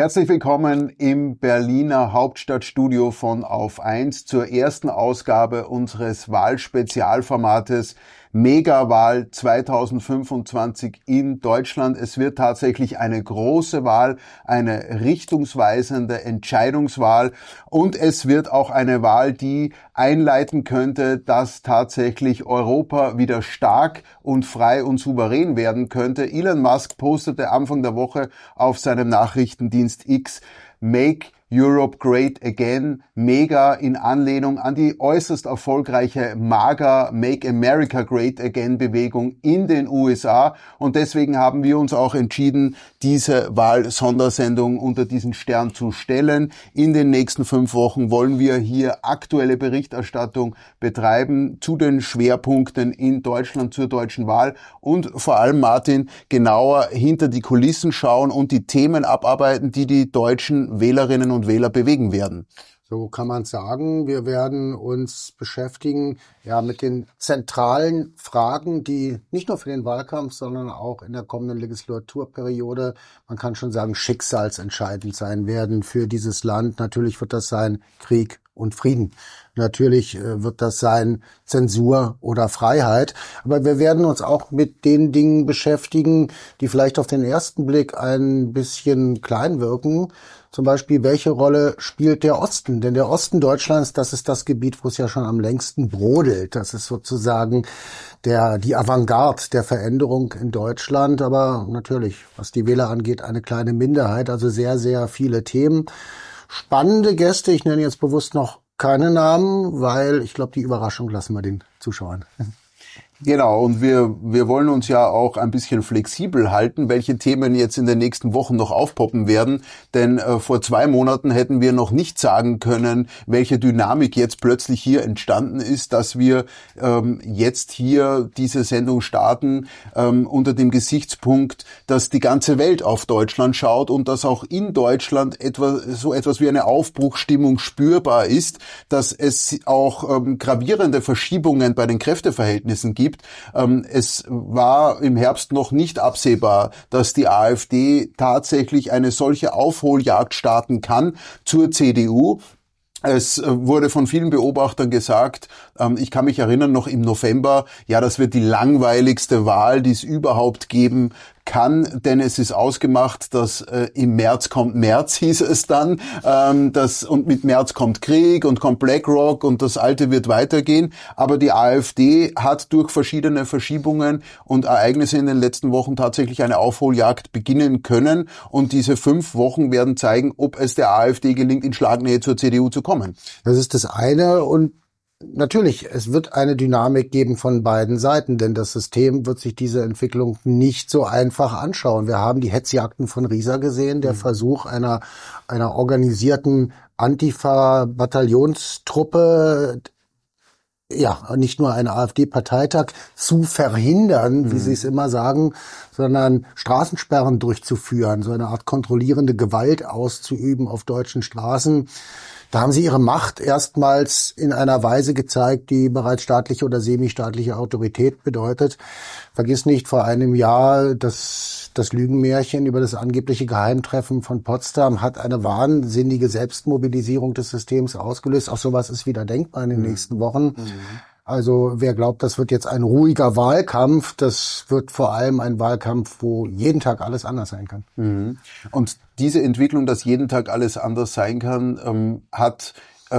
Herzlich willkommen im Berliner Hauptstadtstudio von Auf 1 zur ersten Ausgabe unseres Wahlspezialformates Megawahl 2025 in Deutschland. Es wird tatsächlich eine große Wahl, eine richtungsweisende Entscheidungswahl und es wird auch eine Wahl, die einleiten könnte, dass tatsächlich Europa wieder stark und frei und souverän werden könnte. Elon Musk postete Anfang der Woche auf seinem Nachrichtendienst X Make Europe Great Again, mega in Anlehnung an die äußerst erfolgreiche MAGA, Make America Great Again Bewegung in den USA. Und deswegen haben wir uns auch entschieden, diese Wahl-Sondersendung unter diesen Stern zu stellen. In den nächsten 5 Wochen wollen wir hier aktuelle Berichterstattung betreiben zu den Schwerpunkten in Deutschland zur deutschen Wahl und vor allem, Martin, genauer hinter die Kulissen schauen und die Themen abarbeiten, die die deutschen Wählerinnen und Wähler bewegen werden. So kann man sagen. Wir werden uns beschäftigen mit den zentralen Fragen, die nicht nur für den Wahlkampf, sondern auch in der kommenden Legislaturperiode, man kann schon sagen, schicksalsentscheidend sein werden für dieses Land. Natürlich wird das sein Krieg und Frieden. Natürlich wird das sein Zensur oder Freiheit. Aber wir werden uns auch mit den Dingen beschäftigen, die vielleicht auf den ersten Blick ein bisschen klein wirken. Zum Beispiel, welche Rolle spielt der Osten? Denn der Osten Deutschlands, das ist das Gebiet, wo es ja schon am längsten brodelt. Das ist sozusagen die Avantgarde der Veränderung in Deutschland. Aber natürlich, was die Wähler angeht, eine kleine Minderheit. Also sehr, sehr viele Themen. Spannende Gäste. Ich nenne jetzt bewusst noch keine Namen, weil ich glaube, die Überraschung lassen wir den Zuschauern. Genau, und wir wollen uns ja auch ein bisschen flexibel halten, welche Themen jetzt in den nächsten Wochen noch aufpoppen werden, denn vor 2 Monaten hätten wir noch nicht sagen können, welche Dynamik jetzt plötzlich hier entstanden ist, dass wir jetzt hier diese Sendung starten unter dem Gesichtspunkt, dass die ganze Welt auf Deutschland schaut und dass auch in Deutschland so etwas wie eine Aufbruchsstimmung spürbar ist, dass es auch gravierende Verschiebungen bei den Kräfteverhältnissen gibt. Es war im Herbst noch nicht absehbar, dass die AfD tatsächlich eine solche Aufholjagd starten kann zur CDU. Es wurde von vielen Beobachtern gesagt, ich kann mich erinnern, noch im November, das wird die langweiligste Wahl, die es überhaupt geben kann, denn es ist ausgemacht, dass im März kommt März, hieß es dann, und mit März kommt Krieg und kommt BlackRock und das Alte wird weitergehen. Aber die AfD hat durch verschiedene Verschiebungen und Ereignisse in den letzten Wochen tatsächlich eine Aufholjagd beginnen können und diese 5 Wochen werden zeigen, ob es der AfD gelingt, in Schlagnähe zur CDU zu kommen. Das ist das eine und natürlich, es wird eine Dynamik geben von beiden Seiten, denn das System wird sich diese Entwicklung nicht so einfach anschauen. Wir haben die Hetzjagden von Riesa gesehen, der Versuch einer organisierten Antifa-Bataillonstruppe, nicht nur einen AfD-Parteitag zu verhindern, wie Sie es immer sagen, sondern Straßensperren durchzuführen, so eine Art kontrollierende Gewalt auszuüben auf deutschen Straßen. Da haben sie ihre Macht erstmals in einer Weise gezeigt, die bereits staatliche oder semistaatliche Autorität bedeutet. Vergiss nicht, vor einem Jahr das Lügenmärchen über das angebliche Geheimtreffen von Potsdam hat eine wahnsinnige Selbstmobilisierung des Systems ausgelöst. Auch sowas ist wieder denkbar in den nächsten Wochen. Also wer glaubt, das wird jetzt ein ruhiger Wahlkampf, das wird vor allem ein Wahlkampf, wo jeden Tag alles anders sein kann. Und diese Entwicklung, dass jeden Tag alles anders sein kann, hat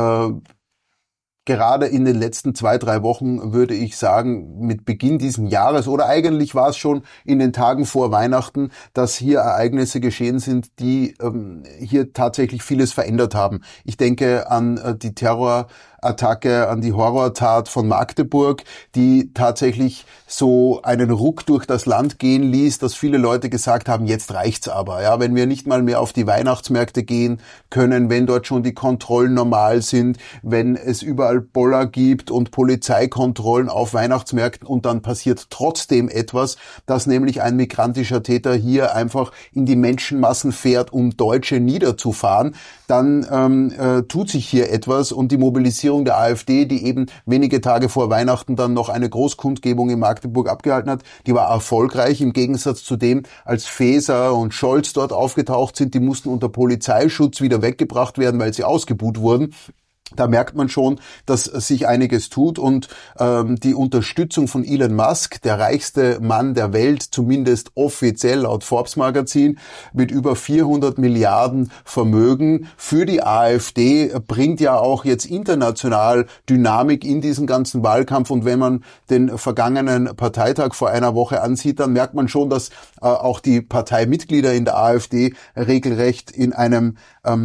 gerade in den letzten 2-3 Wochen, würde ich sagen, mit Beginn dieses Jahres oder eigentlich war es schon in den Tagen vor Weihnachten, dass hier Ereignisse geschehen sind, die hier tatsächlich vieles verändert haben. Ich denke an die Terrorattacke, an die Horrortat von Magdeburg, die tatsächlich so einen Ruck durch das Land gehen ließ, dass viele Leute gesagt haben, jetzt reicht's aber. Ja, wenn wir nicht mal mehr auf die Weihnachtsmärkte gehen können, wenn dort schon die Kontrollen normal sind, wenn es überall Boller gibt und Polizeikontrollen auf Weihnachtsmärkten und dann passiert trotzdem etwas, dass nämlich ein migrantischer Täter hier einfach in die Menschenmassen fährt, um Deutsche niederzufahren, dann tut sich hier etwas und die Mobilisierung Bundesregierung der AfD, die eben wenige Tage vor Weihnachten dann noch eine Großkundgebung in Magdeburg abgehalten hat, die war erfolgreich im Gegensatz zu dem, als Faeser und Scholz dort aufgetaucht sind, die mussten unter Polizeischutz wieder weggebracht werden, weil sie ausgebuht wurden. Da merkt man schon, dass sich einiges tut und die Unterstützung von Elon Musk, der reichste Mann der Welt, zumindest offiziell laut Forbes Magazin, mit über 400 Milliarden Vermögen für die AfD, bringt ja auch jetzt international Dynamik in diesen ganzen Wahlkampf. Und wenn man den vergangenen Parteitag vor einer Woche ansieht, dann merkt man schon, dass auch die Parteimitglieder in der AfD regelrecht in einem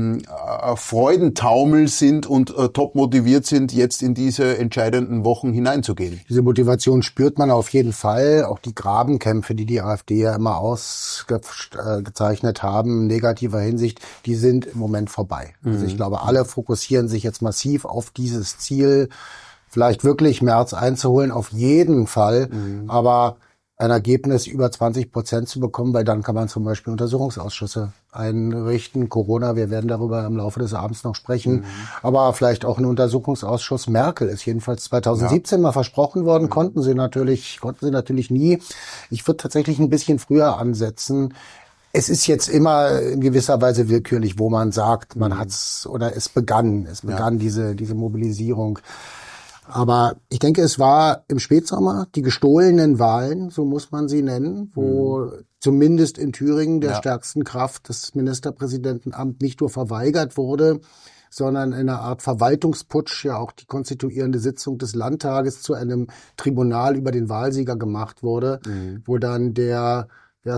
Freudentaumel sind und top motiviert sind, jetzt in diese entscheidenden Wochen hineinzugehen. Diese Motivation spürt man auf jeden Fall. Auch die Grabenkämpfe, die die AfD ja immer ausgezeichnet haben, in negativer Hinsicht, die sind im Moment vorbei. Also ich glaube, alle fokussieren sich jetzt massiv auf dieses Ziel, vielleicht wirklich Merz einzuholen, auf jeden Fall. Aber ein Ergebnis über 20% zu bekommen, weil dann kann man zum Beispiel Untersuchungsausschüsse einrichten. Corona, wir werden darüber im Laufe des Abends noch sprechen, aber vielleicht auch ein Untersuchungsausschuss. Merkel ist jedenfalls 2017 mal versprochen worden, konnten sie natürlich nie. Ich würde tatsächlich ein bisschen früher ansetzen. Es ist jetzt immer in gewisser Weise willkürlich, wo man sagt, man hat's oder es begann diese Mobilisierung. Aber ich denke, es war im Spätsommer die gestohlenen Wahlen, so muss man sie nennen, wo zumindest in Thüringen der stärksten Kraft das Ministerpräsidentenamt nicht nur verweigert wurde, sondern in einer Art Verwaltungsputsch ja auch die konstituierende Sitzung des Landtages zu einem Tribunal über den Wahlsieger gemacht wurde, wo dann der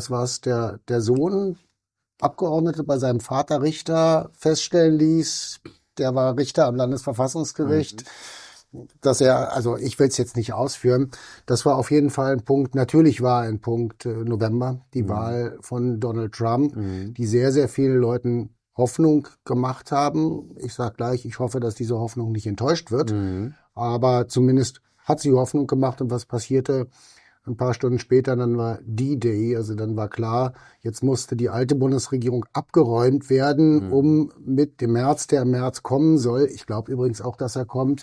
Sohn, Abgeordnete bei seinem Vater Richter, feststellen ließ, der war Richter am Landesverfassungsgericht, dass er, also ich will es jetzt nicht ausführen, das war auf jeden Fall ein Punkt, natürlich war ein Punkt November, die Wahl von Donald Trump, die sehr, sehr vielen Leuten Hoffnung gemacht haben. Ich sage gleich, ich hoffe, dass diese Hoffnung nicht enttäuscht wird, aber zumindest hat sie Hoffnung gemacht. Und was passierte? Ein paar Stunden später, dann war D-Day, also dann war klar, jetzt musste die alte Bundesregierung abgeräumt werden, um mit dem März, der im März kommen soll, ich glaube übrigens auch, dass er kommt,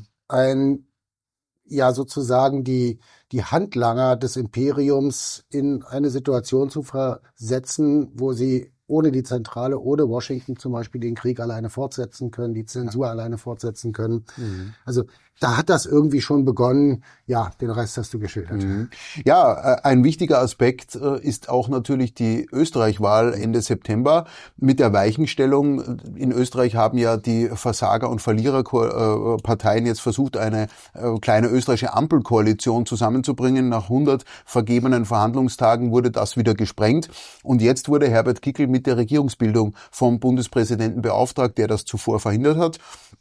sozusagen die Handlanger des Imperiums in eine Situation zu versetzen, wo sie ohne die Zentrale, ohne Washington zum Beispiel den Krieg alleine fortsetzen können, die Zensur alleine fortsetzen können. Also da hat das irgendwie schon begonnen. Ja, den Rest hast du geschildert. Ja, ein wichtiger Aspekt ist auch natürlich die Österreich-Wahl Ende September mit der Weichenstellung. In Österreich haben ja die Versager- und Verliererparteien jetzt versucht, eine kleine österreichische Ampelkoalition zusammenzubringen. Nach 100 vergebenen Verhandlungstagen wurde das wieder gesprengt. Und jetzt wurde Herbert Kickl mit der Regierungsbildung vom Bundespräsidenten beauftragt, der das zuvor verhindert hat.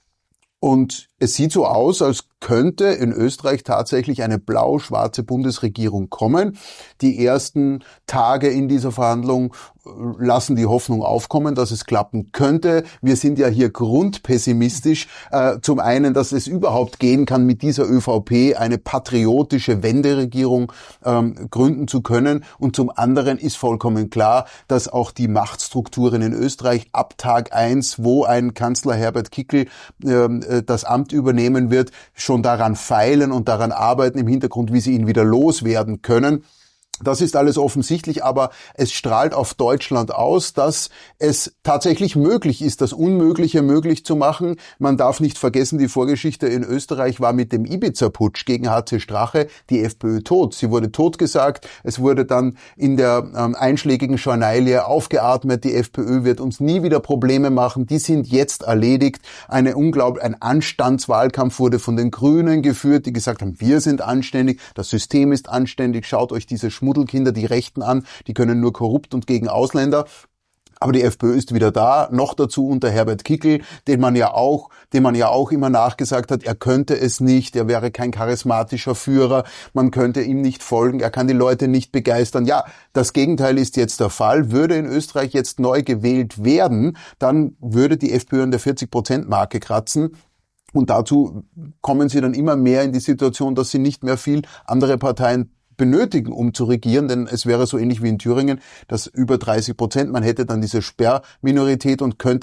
Und es sieht so aus, als könnte in Österreich tatsächlich eine blau-schwarze Bundesregierung kommen. Die ersten Tage in dieser Verhandlung lassen die Hoffnung aufkommen, dass es klappen könnte. Wir sind ja hier grundpessimistisch. Zum einen, dass es überhaupt gehen kann, mit dieser ÖVP eine patriotische Wenderegierung gründen zu können. Und zum anderen ist vollkommen klar, dass auch die Machtstrukturen in Österreich ab Tag 1, wo ein Kanzler Herbert Kickl das Amt übernehmen wird, schon daran feilen und daran arbeiten im Hintergrund, wie sie ihn wieder loswerden können. Das ist alles offensichtlich, aber es strahlt auf Deutschland aus, dass es tatsächlich möglich ist, das Unmögliche möglich zu machen. Man darf nicht vergessen, die Vorgeschichte in Österreich war mit dem Ibiza-Putsch gegen HC Strache die FPÖ tot. Sie wurde totgesagt. Es wurde dann in der einschlägigen Journalie aufgeatmet. Die FPÖ wird uns nie wieder Probleme machen. Die sind jetzt erledigt. Ein Anstandswahlkampf wurde von den Grünen geführt, die gesagt haben, wir sind anständig, das System ist anständig, schaut euch diese Schmuddelkinder, die Rechten an, die können nur korrupt und gegen Ausländer. Aber die FPÖ ist wieder da, noch dazu unter Herbert Kickl, dem man ja auch immer nachgesagt hat, er könnte es nicht, er wäre kein charismatischer Führer, man könnte ihm nicht folgen, er kann die Leute nicht begeistern. Ja, das Gegenteil ist jetzt der Fall. Würde in Österreich jetzt neu gewählt werden, dann würde die FPÖ an der 40%-Marke kratzen. Und dazu kommen sie dann immer mehr in die Situation, dass sie nicht mehr viel andere Parteien benötigen, um zu regieren, denn es wäre so ähnlich wie in Thüringen, dass über 30%, man hätte dann diese Sperrminorität und könnte ja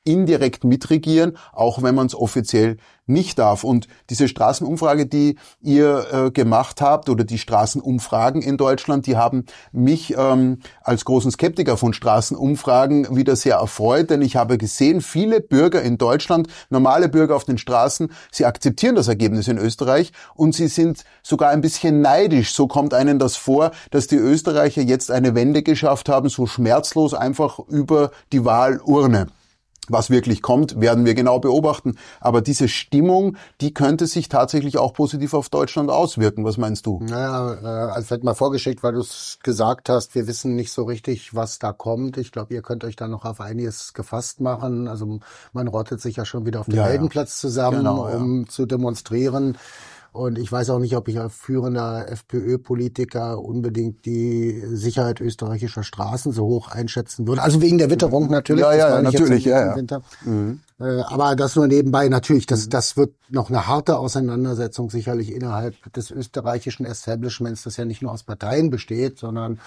indirekt mitregieren, auch wenn man es offiziell nicht darf. Und diese Straßenumfrage, die ihr gemacht habt, oder die Straßenumfragen in Deutschland, die haben mich als großen Skeptiker von Straßenumfragen wieder sehr erfreut, denn ich habe gesehen, viele Bürger in Deutschland, normale Bürger auf den Straßen, sie akzeptieren das Ergebnis in Österreich und sie sind sogar ein bisschen neidisch. So kommt einem das vor, dass die Österreicher jetzt eine Wende geschafft haben, so schmerzlos einfach über die Wahlurne. Was wirklich kommt, werden wir genau beobachten. Aber diese Stimmung, die könnte sich tatsächlich auch positiv auf Deutschland auswirken. Was meinst du? Naja, also vielleicht mal vorgeschickt, weil du es gesagt hast, wir wissen nicht so richtig, was da kommt. Ich glaube, ihr könnt euch da noch auf einiges gefasst machen. Also man rottet sich ja schon wieder auf dem Heldenplatz zusammen, genau, um zu demonstrieren. Und ich weiß auch nicht, ob ich als führender FPÖ-Politiker unbedingt die Sicherheit österreichischer Straßen so hoch einschätzen würde. Also wegen der Witterung natürlich. Ja, natürlich. Winter. Aber das nur nebenbei natürlich. Das wird noch eine harte Auseinandersetzung sicherlich innerhalb des österreichischen Establishments, das ja nicht nur aus Parteien besteht, sondern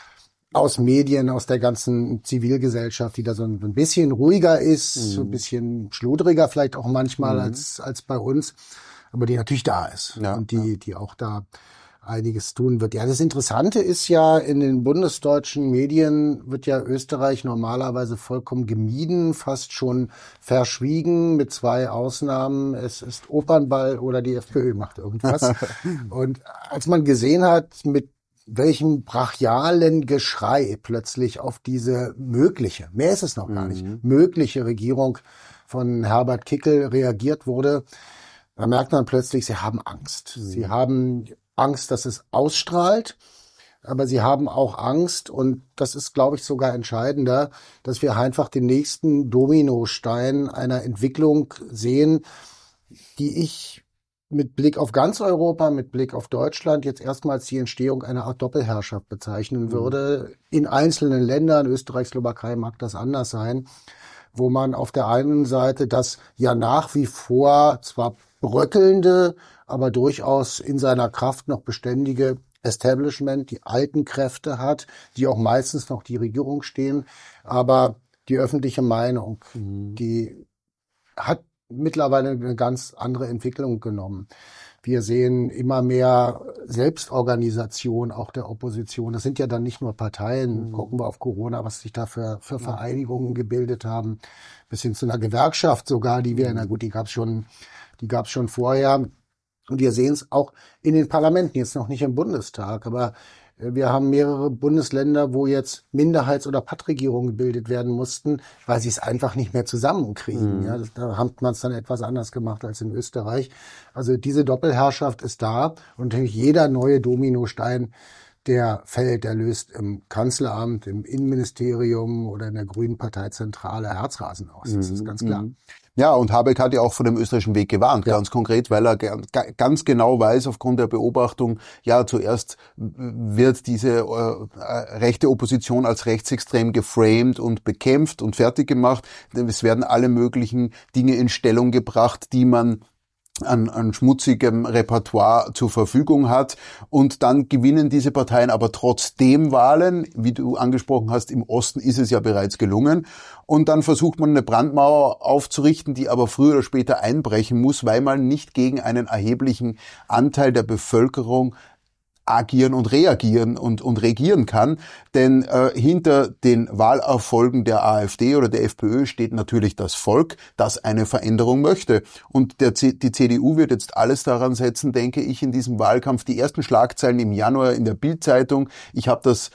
aus Medien, aus der ganzen Zivilgesellschaft, die da so ein bisschen ruhiger ist, so ein bisschen schludriger vielleicht auch manchmal als bei uns. Aber die natürlich da ist und die auch da einiges tun wird. Ja, das Interessante ist ja, in den bundesdeutschen Medien wird ja Österreich normalerweise vollkommen gemieden, fast schon verschwiegen, mit 2 Ausnahmen. Es ist Opernball oder die FPÖ macht irgendwas. Und als man gesehen hat, mit welchem brachialen Geschrei plötzlich auf diese mögliche, mehr ist es noch gar nicht, mögliche Regierung von Herbert Kickl reagiert wurde, da merkt man plötzlich, sie haben Angst. Sie haben Angst, dass es ausstrahlt, aber sie haben auch Angst, und das ist, glaube ich, sogar entscheidender, dass wir einfach den nächsten Dominostein einer Entwicklung sehen, die ich mit Blick auf ganz Europa, mit Blick auf Deutschland jetzt erstmals die Entstehung einer Art Doppelherrschaft bezeichnen würde. In einzelnen Ländern, Österreich, Slowakei mag das anders sein, wo man auf der einen Seite das ja nach wie vor zwar bröckelnde, aber durchaus in seiner Kraft noch beständige Establishment, die alten Kräfte hat, die auch meistens noch die Regierung stehen, aber die öffentliche Meinung, die hat mittlerweile eine ganz andere Entwicklung genommen. Wir sehen immer mehr Selbstorganisation auch der Opposition. Das sind ja dann nicht nur Parteien. Gucken wir auf Corona, was sich da für Vereinigungen gebildet haben, bis hin zu einer Gewerkschaft sogar, die gab es schon vorher. Und wir sehen es auch in den Parlamenten, jetzt noch nicht im Bundestag, aber wir haben mehrere Bundesländer, wo jetzt Minderheits- oder Pattregierungen gebildet werden mussten, weil sie es einfach nicht mehr zusammenkriegen. Ja, da hat man es dann etwas anders gemacht als in Österreich. Also diese Doppelherrschaft ist da, und natürlich jeder neue Dominostein, der fällt, der löst im Kanzleramt, im Innenministerium oder in der Grünen Parteizentrale Herzrasen aus. Das ist ganz klar. Ja, und Habeck hat ja auch von dem österreichischen Weg gewarnt, ganz konkret, weil er ganz genau weiß, aufgrund der Beobachtung, ja, zuerst wird diese rechte Opposition als rechtsextrem geframed und bekämpft und fertig gemacht. Es werden alle möglichen Dinge in Stellung gebracht, die man an schmutzigem Repertoire zur Verfügung hat, und dann gewinnen diese Parteien aber trotzdem Wahlen. Wie du angesprochen hast, im Osten ist es ja bereits gelungen, und dann versucht man eine Brandmauer aufzurichten, die aber früher oder später einbrechen muss, weil man nicht gegen einen erheblichen Anteil der Bevölkerung agieren und reagieren und regieren kann. Denn hinter den Wahlerfolgen der AfD oder der FPÖ steht natürlich das Volk, das eine Veränderung möchte. Und die CDU wird jetzt alles daran setzen, denke ich, in diesem Wahlkampf. Die ersten Schlagzeilen im Januar in der Bild-Zeitung, ich habe das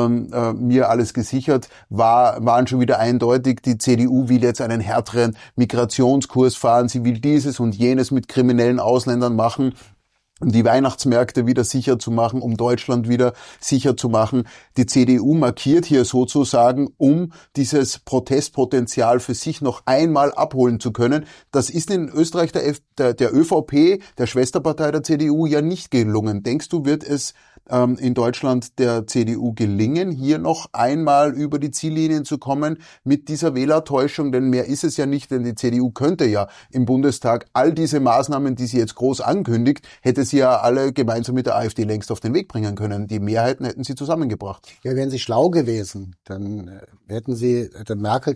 mir alles gesichert, waren schon wieder eindeutig. Die CDU will jetzt einen härteren Migrationskurs fahren. Sie will dieses und jenes mit kriminellen Ausländern machen, um die Weihnachtsmärkte wieder sicher zu machen, um Deutschland wieder sicher zu machen. Die CDU markiert hier sozusagen, um dieses Protestpotenzial für sich noch einmal abholen zu können. Das ist in Österreich der ÖVP, der Schwesterpartei der CDU, ja nicht gelungen. Denkst du, wird es in Deutschland der CDU gelingen, hier noch einmal über die Ziellinien zu kommen mit dieser Wählertäuschung? Denn mehr ist es ja nicht, denn die CDU könnte ja im Bundestag all diese Maßnahmen, die sie jetzt groß ankündigt, hätte sie ja alle gemeinsam mit der AfD längst auf den Weg bringen können. Die Mehrheiten hätten sie zusammengebracht. Ja, wären sie schlau gewesen, dann hätte Merkel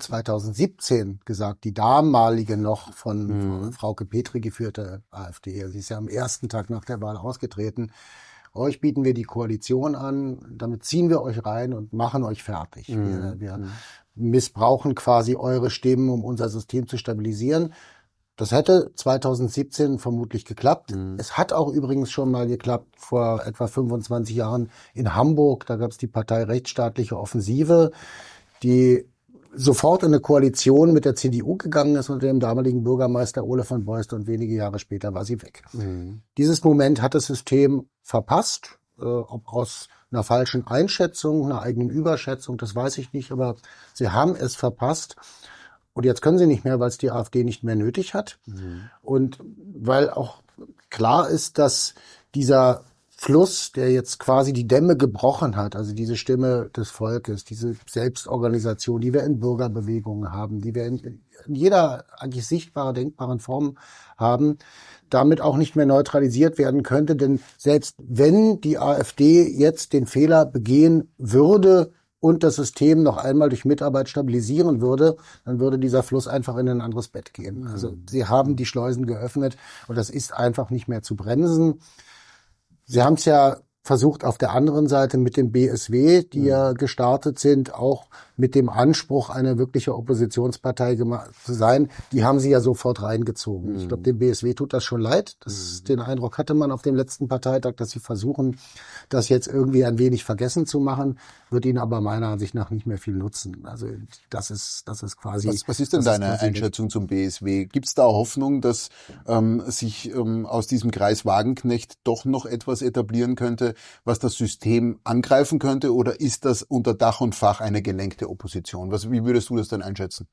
2017 gesagt, die damalige noch von Frauke Petry geführte AfD. Sie ist ja am ersten Tag nach der Wahl ausgetreten. Euch bieten wir die Koalition an, damit ziehen wir euch rein und machen euch fertig. Wir missbrauchen quasi eure Stimmen, um unser System zu stabilisieren. Das hätte 2017 vermutlich geklappt. Es hat auch übrigens schon mal geklappt vor etwa 25 Jahren in Hamburg. Da gab es die Partei Rechtsstaatliche Offensive, die sofort in eine Koalition mit der CDU gegangen ist unter dem damaligen Bürgermeister Ole von Beust und wenige Jahre später war sie weg. Dieses Moment hat das System verpasst, ob aus einer falschen Einschätzung, einer eigenen Überschätzung, das weiß ich nicht, aber sie haben es verpasst. Und jetzt können sie nicht mehr, weil es die AfD nicht mehr nötig hat. Und weil auch klar ist, dass dieser Fluss, der jetzt quasi die Dämme gebrochen hat, also diese Stimme des Volkes, diese Selbstorganisation, die wir in Bürgerbewegungen haben, die wir in jeder eigentlich sichtbaren, denkbaren Form haben, damit auch nicht mehr neutralisiert werden könnte. Denn selbst wenn die AfD jetzt den Fehler begehen würde, und das System noch einmal durch Mitarbeit stabilisieren würde, dann würde dieser Fluss einfach in ein anderes Bett gehen. Also sie haben die Schleusen geöffnet und das ist einfach nicht mehr zu bremsen. Sie haben es ja versucht auf der anderen Seite mit dem BSW, die ja gestartet sind, auch mit dem Anspruch, eine wirkliche Oppositionspartei zu sein. Die haben sie ja sofort reingezogen. Ich glaube, dem BSW tut das schon leid. Den Eindruck hatte man auf dem letzten Parteitag, dass sie versuchen, das jetzt irgendwie ein wenig vergessen zu machen, wird ihnen aber meiner Ansicht nach nicht mehr viel nutzen. Also das ist quasi... Was ist denn deine Einschätzung zum BSW? Gibt es da Hoffnung, dass sich aus diesem Kreis Wagenknecht doch noch etwas etablieren könnte, was das System angreifen könnte, oder ist das unter Dach und Fach eine gelenkte Opposition? Wie würdest du das denn einschätzen?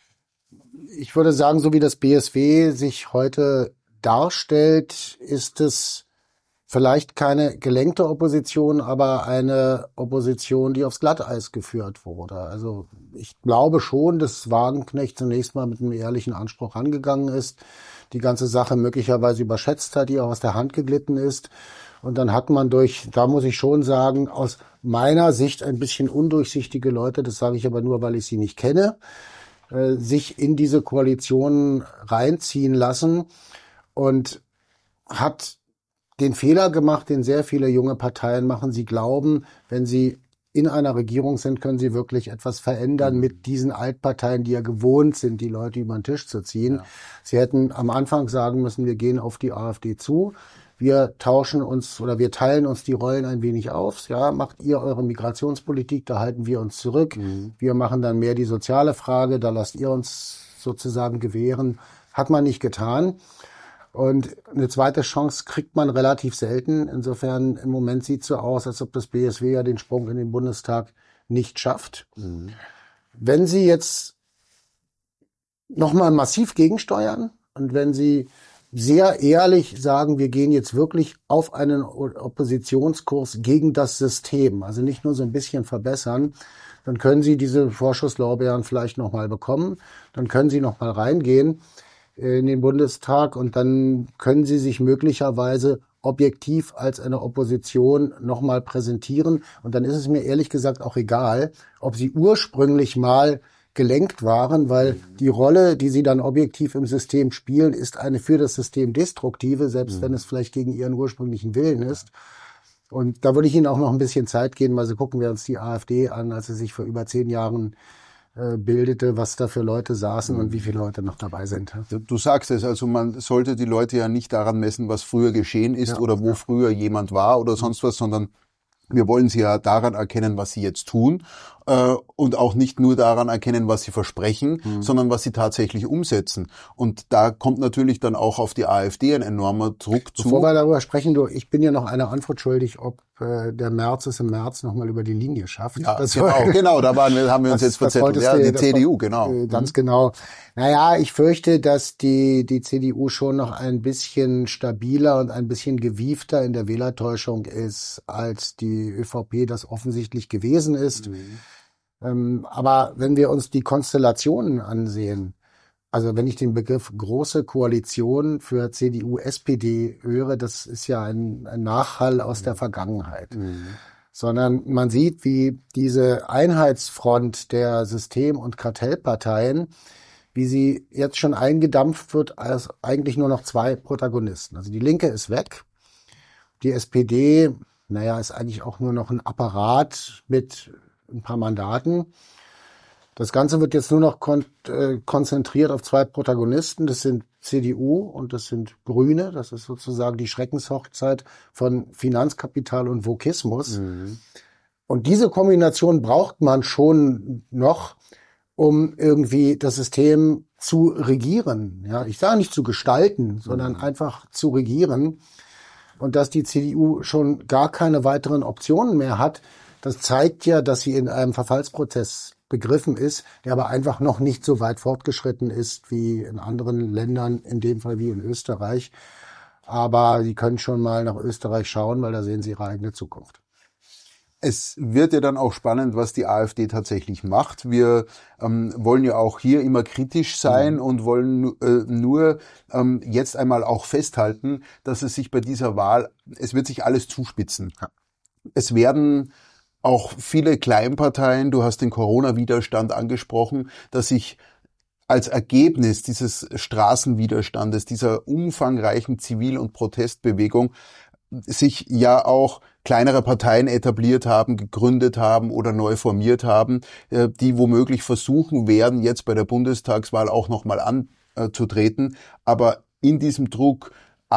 Ich würde sagen, so wie das BSW sich heute darstellt, ist es vielleicht keine gelenkte Opposition, aber eine Opposition, die aufs Glatteis geführt wurde. Also ich glaube schon, dass Wagenknecht zunächst mal mit einem ehrlichen Anspruch angegangen ist, die ganze Sache möglicherweise überschätzt hat, die auch aus der Hand geglitten ist. Und dann hat man da muss ich schon sagen, aus meiner Sicht ein bisschen undurchsichtige Leute, das sage ich aber nur, weil ich sie nicht kenne, sich in diese Koalition reinziehen lassen und hat den Fehler gemacht, den sehr viele junge Parteien machen. Sie glauben, wenn sie in einer Regierung sind, können sie wirklich etwas verändern mit diesen Altparteien, die ja gewohnt sind, die Leute über den Tisch zu ziehen. Ja. Sie hätten am Anfang sagen müssen, wir gehen auf die AfD zu. Wir teilen uns die Rollen ein wenig auf. Ja, macht ihr eure Migrationspolitik, da halten wir uns zurück. Wir machen dann mehr die soziale Frage, da lasst ihr uns sozusagen gewähren. Hat man nicht getan. Und eine zweite Chance kriegt man relativ selten. Insofern im Moment sieht es so aus, als ob das BSW ja den Sprung in den Bundestag nicht schafft. Wenn Sie jetzt nochmal massiv gegensteuern und wenn Sie sehr ehrlich sagen, wir gehen jetzt wirklich auf einen Oppositionskurs gegen das System, also nicht nur so ein bisschen verbessern, dann können Sie diese Vorschusslorbeeren vielleicht nochmal bekommen, dann können Sie nochmal reingehen in den Bundestag und dann können Sie sich möglicherweise objektiv als eine Opposition nochmal präsentieren und dann ist es mir ehrlich gesagt auch egal, ob Sie ursprünglich mal gelenkt waren, weil die Rolle, die sie dann objektiv im System spielen, ist eine für das System destruktive, selbst wenn es vielleicht gegen ihren ursprünglichen Willen ist. Und da würde ich Ihnen auch noch ein bisschen Zeit geben, also gucken wir uns die AfD an, als sie sich vor über 10 Jahren bildete, was da für Leute saßen und wie viele Leute noch dabei sind. Du sagst es, also man sollte die Leute ja nicht daran messen, was früher geschehen ist oder wo früher jemand war oder sonst was, sondern wir wollen sie ja daran erkennen, was sie jetzt tun. und auch nicht nur daran erkennen, was sie versprechen, sondern was sie tatsächlich umsetzen. Und da kommt natürlich dann auch auf die AfD ein enormer Druck zu. Bevor wir darüber sprechen, ich bin ja noch eine Antwort schuldig, ob der Merz es im März nochmal über die Linie schafft. Ja, genau, da haben wir uns jetzt verzettelt. Ja, die CDU, genau. Ganz genau. Naja, ich fürchte, dass die CDU schon noch ein bisschen stabiler und ein bisschen gewiefter in der Wählertäuschung ist, als die ÖVP das offensichtlich gewesen ist. Aber wenn wir uns die Konstellationen ansehen, also wenn ich den Begriff große Koalition für CDU, SPD höre, das ist ja ein Nachhall aus der Vergangenheit. Sondern man sieht, wie diese Einheitsfront der System- und Kartellparteien, wie sie jetzt schon eingedampft wird als eigentlich nur noch zwei Protagonisten. Also die Linke ist weg, die SPD, ist eigentlich auch nur noch ein Apparat mit ein paar Mandaten. Das Ganze wird jetzt nur noch konzentriert auf zwei Protagonisten. Das sind CDU und das sind Grüne. Das ist sozusagen die Schreckenshochzeit von Finanzkapital und Wokismus. Und diese Kombination braucht man schon noch, um irgendwie das System zu regieren. Ja, ich sage nicht zu gestalten, sondern einfach zu regieren. Und dass die CDU schon gar keine weiteren Optionen mehr hat, das zeigt ja, dass sie in einem Verfallsprozess begriffen ist, der aber einfach noch nicht so weit fortgeschritten ist wie in anderen Ländern, in dem Fall wie in Österreich. Aber Sie können schon mal nach Österreich schauen, weil da sehen Sie Ihre eigene Zukunft. Es wird ja dann auch spannend, was die AfD tatsächlich macht. Wir wollen ja auch hier immer kritisch sein und wollen nur jetzt einmal auch festhalten, dass es sich bei dieser Wahl, es wird sich alles zuspitzen. Ja. Es werden auch viele Kleinparteien, du hast den Corona-Widerstand angesprochen, dass sich als Ergebnis dieses Straßenwiderstandes, dieser umfangreichen Zivil- und Protestbewegung sich ja auch kleinere Parteien etabliert haben, gegründet haben oder neu formiert haben, die womöglich versuchen werden, jetzt bei der Bundestagswahl auch nochmal anzutreten. Aber in diesem Druck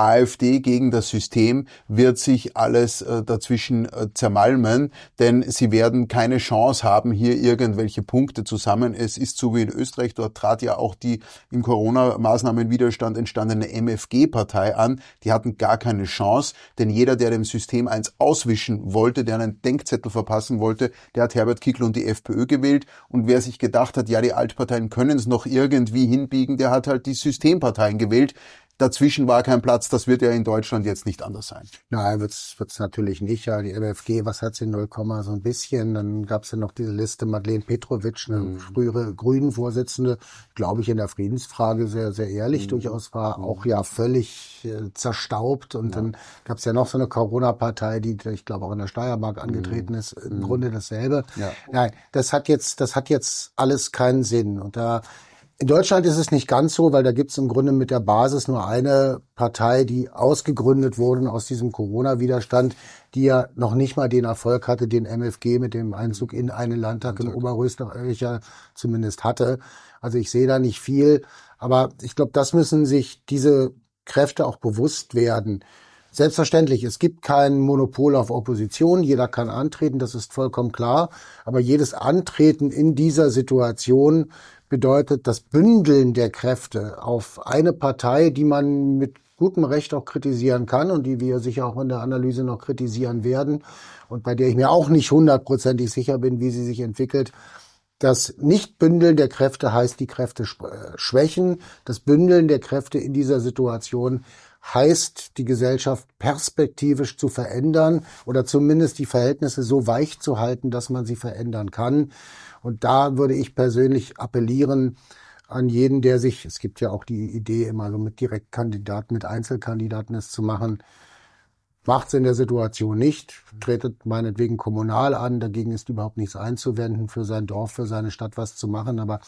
AfD gegen das System wird sich alles dazwischen zermalmen, denn sie werden keine Chance haben, hier irgendwelche Punkte zusammen. Es ist so wie in Österreich, dort trat ja auch die im Corona-Maßnahmenwiderstand entstandene MFG-Partei an. Die hatten gar keine Chance, denn jeder, der dem System eins auswischen wollte, der einen Denkzettel verpassen wollte, der hat Herbert Kickl und die FPÖ gewählt. Und wer sich gedacht hat, ja, die Altparteien können es noch irgendwie hinbiegen, der hat halt die Systemparteien gewählt. Dazwischen war kein Platz, das wird ja in Deutschland jetzt nicht anders sein. Nein, wird's natürlich nicht. Ja, die MFG, was hat sie, 0, so ein bisschen. Dann gab's ja noch diese Liste Madeleine Petrovic, eine frühere Grünen-Vorsitzende, glaube ich, in der Friedensfrage sehr, sehr ehrlich durchaus war, auch ja völlig zerstaubt. Und dann gab's ja noch so eine Corona-Partei, die, ich glaube, auch in der Steiermark angetreten ist. Im Grunde dasselbe. Ja. Nein, das hat jetzt alles keinen Sinn. Und in Deutschland ist es nicht ganz so, weil da gibt es im Grunde mit der Basis nur eine Partei, die ausgegründet wurde aus diesem Corona-Widerstand, die ja noch nicht mal den Erfolg hatte, den MFG mit dem Einzug in einen Landtag in Oberösterreich ja zumindest hatte. Also ich sehe da nicht viel, aber ich glaube, das müssen sich diese Kräfte auch bewusst werden. Selbstverständlich, es gibt kein Monopol auf Opposition, jeder kann antreten, das ist vollkommen klar, aber jedes Antreten in dieser Situation bedeutet das Bündeln der Kräfte auf eine Partei, die man mit gutem Recht auch kritisieren kann und die wir sicher auch in der Analyse noch kritisieren werden und bei der ich mir auch nicht 100%ig sicher bin, wie sie sich entwickelt. Das Nichtbündeln der Kräfte heißt die Kräfte schwächen. Das Bündeln der Kräfte in dieser Situation heißt, die Gesellschaft perspektivisch zu verändern oder zumindest die Verhältnisse so weich zu halten, dass man sie verändern kann. Und da würde ich persönlich appellieren an jeden, der sich, es gibt ja auch die Idee, immer so mit Direktkandidaten, mit Einzelkandidaten es zu machen, macht es in der Situation nicht, tretet meinetwegen kommunal an, dagegen ist überhaupt nichts einzuwenden, für sein Dorf, für seine Stadt was zu machen, aber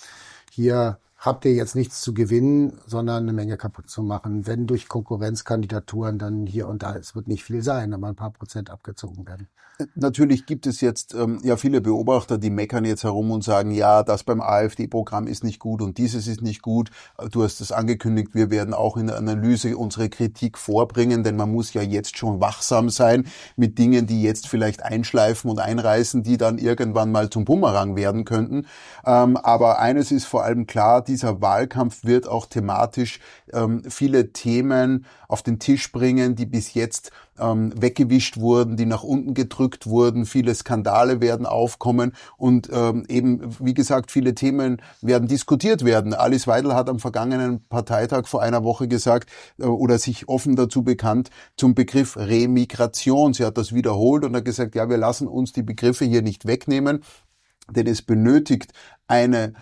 hier habt ihr jetzt nichts zu gewinnen, sondern eine Menge kaputt zu machen. Wenn durch Konkurrenzkandidaturen dann hier und da, es wird nicht viel sein, aber ein paar Prozent abgezogen werden. Natürlich gibt es jetzt ja viele Beobachter, die meckern jetzt herum und sagen, ja, das beim AfD-Programm ist nicht gut und dieses ist nicht gut. Du hast es angekündigt, wir werden auch in der Analyse unsere Kritik vorbringen, denn man muss ja jetzt schon wachsam sein mit Dingen, die jetzt vielleicht einschleifen und einreißen, die dann irgendwann mal zum Bumerang werden könnten. Aber eines ist vor allem klar, dieser Wahlkampf wird auch thematisch viele Themen auf den Tisch bringen, die bis jetzt weggewischt wurden, die nach unten gedrückt wurden. Viele Skandale werden aufkommen und eben, wie gesagt, viele Themen werden diskutiert werden. Alice Weidel hat am vergangenen Parteitag vor einer Woche gesagt oder sich offen dazu bekannt zum Begriff Remigration. Sie hat das wiederholt und hat gesagt, ja, wir lassen uns die Begriffe hier nicht wegnehmen, denn es benötigt eine